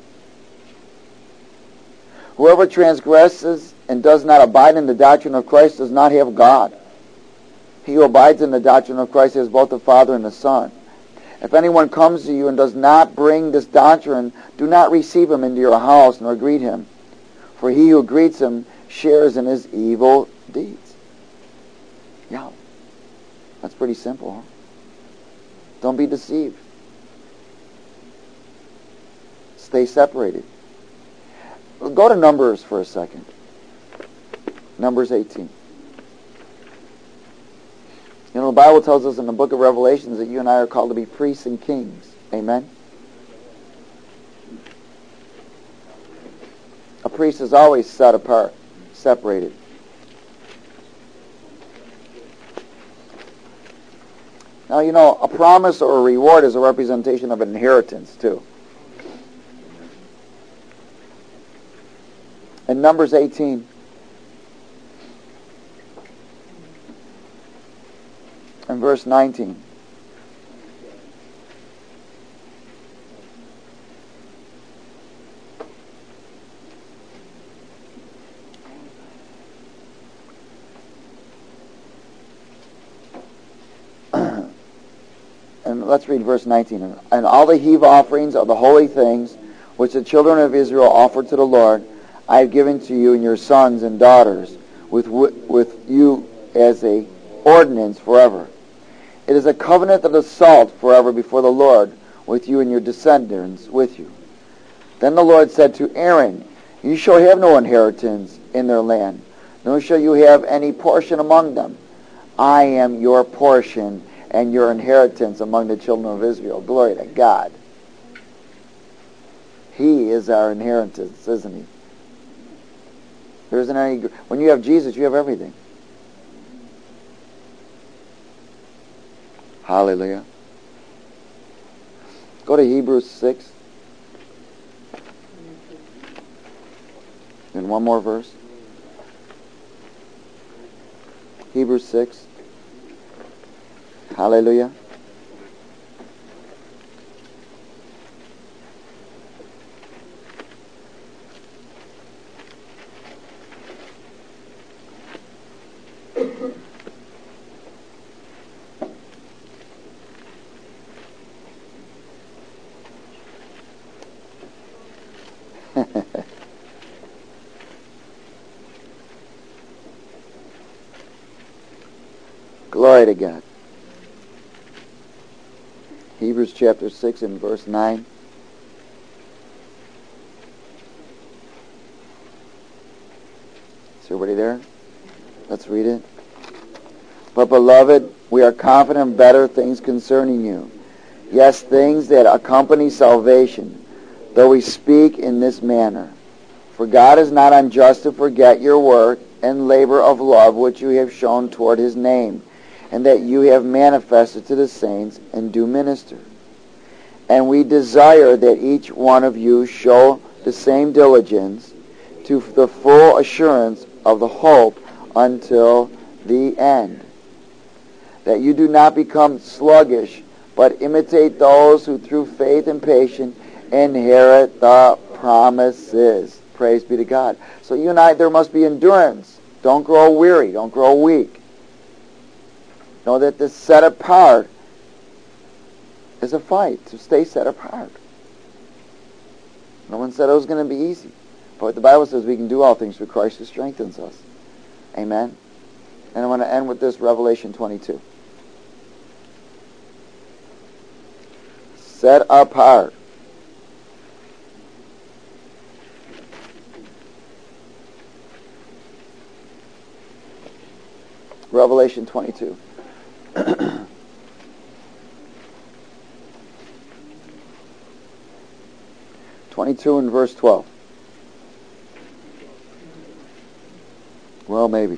Whoever transgresses and does not abide in the doctrine of Christ does not have God. He who abides in the doctrine of Christ has both the Father and the Son. If anyone comes to you and does not bring this doctrine, do not receive him into your house nor greet him. For he who greets him shares in his evil deeds. Yeah, that's pretty simple, huh? Don't be deceived. Stay separated. Go to Numbers for a second. Numbers 18. You know, the Bible tells us in the book of Revelations that you and I are called to be priests and kings. Amen? A priest is always set apart, separated. Now, you know, a promise or a reward is a representation of an inheritance, too. In Numbers 18, and verse 19. And let's read verse 19. And all the heave offerings of the holy things which the children of Israel offered to the Lord, I have given to you and your sons and daughters with you as a ordinance forever. It is a covenant of the salt forever before the Lord with you and your descendants with you. Then the Lord said to Aaron, you shall have no inheritance in their land, nor shall you have any portion among them. I am your portion and your inheritance among the children of Israel. Glory to God. He is our inheritance, isn't he? There isn't any. When you have Jesus, you have everything. Hallelujah. Go to Hebrews 6. And one more verse. Hebrews 6. Hallelujah. Glory to God. Hebrews chapter 6 and verse 9. Is everybody there? Let's read it. But beloved, we are confident of better things concerning you. Yes, things that accompany salvation, though we speak in this manner. For God is not unjust to forget your work and labor of love which you have shown toward his name, and that you have manifested to the saints and do minister. And we desire that each one of you show the same diligence to the full assurance of the hope until the end, that you do not become sluggish, but imitate those who through faith and patience inherit the promises. Praise be to God. So you and I, there must be endurance. Don't grow weary. Don't grow weak. Know that this set apart is a fight to stay set apart. No one said it was going to be easy. But the Bible says we can do all things through Christ who strengthens us. Amen. And I want to end with this, Revelation 22. Set apart. Revelation 22. 22 and verse 12. Well, maybe.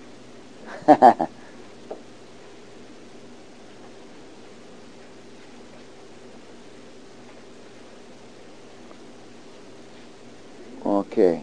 Okay.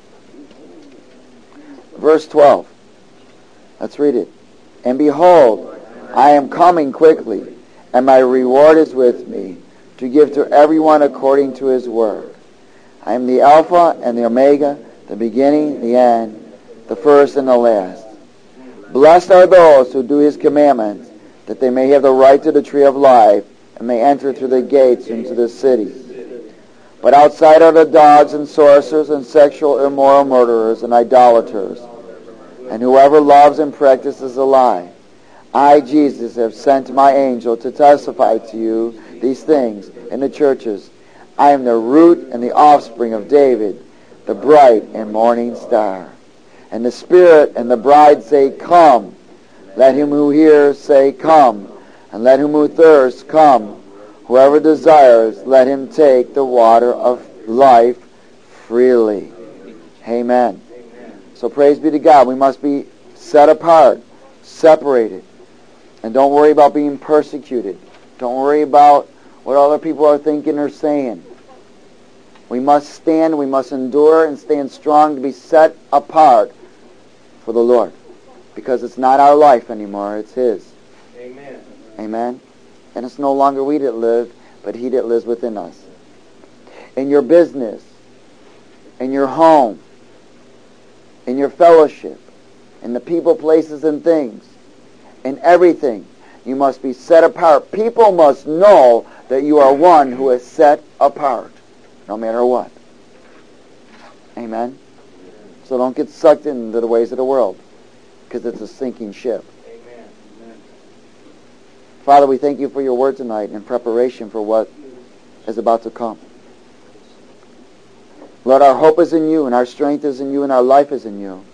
Verse 12. Let's read it. And behold, I am coming quickly, and my reward is with me, to give to everyone according to his work. I am the Alpha and the Omega, the beginning, the end, the first and the last. Blessed are those who do his commandments, that they may have the right to the tree of life, and may enter through the gates into the city. But outside are the dogs and sorcerers and sexual immoral murderers and idolaters, and whoever loves and practices a lie. I, Jesus, have sent my angel to testify to you these things in the churches. I am the root and the offspring of David, the bright and morning star. And the Spirit and the bride say, Come. Let him who hears say, Come. And let him who thirsts come. Whoever desires, let him take the water of life freely. Amen. So praise be to God. We must be set apart, separated. And don't worry about being persecuted. Don't worry about what other people are thinking or saying. We must stand, we must endure and stand strong to be set apart for the Lord. Because it's not our life anymore, it's His. Amen. Amen. And it's no longer we that live, but He that lives within us. In your business, in your home, in your fellowship, in the people, places, and things, in everything, you must be set apart. People must know that you are one who is set apart, no matter what. Amen? So don't get sucked into the ways of the world, because it's a sinking ship. Amen. Father, we thank you for your word tonight in preparation for what is about to come. Lord, our hope is in you, and our strength is in you, and our life is in you.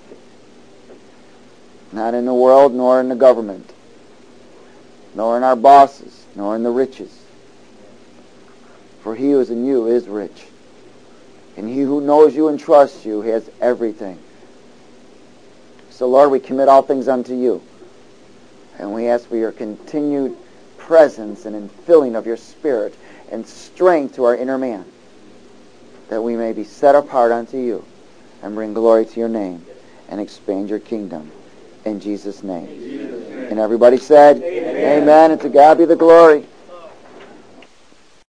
Not in the world, nor in the government, nor in our bosses, nor in the riches. For he who is in you is rich. And he who knows you and trusts you has everything. So, Lord, we commit all things unto you. And we ask for your continued presence and infilling of your Spirit and strength to our inner man, that we may be set apart unto you and bring glory to your name and expand your kingdom. In Jesus' name. And everybody said, Amen. And to God be the glory.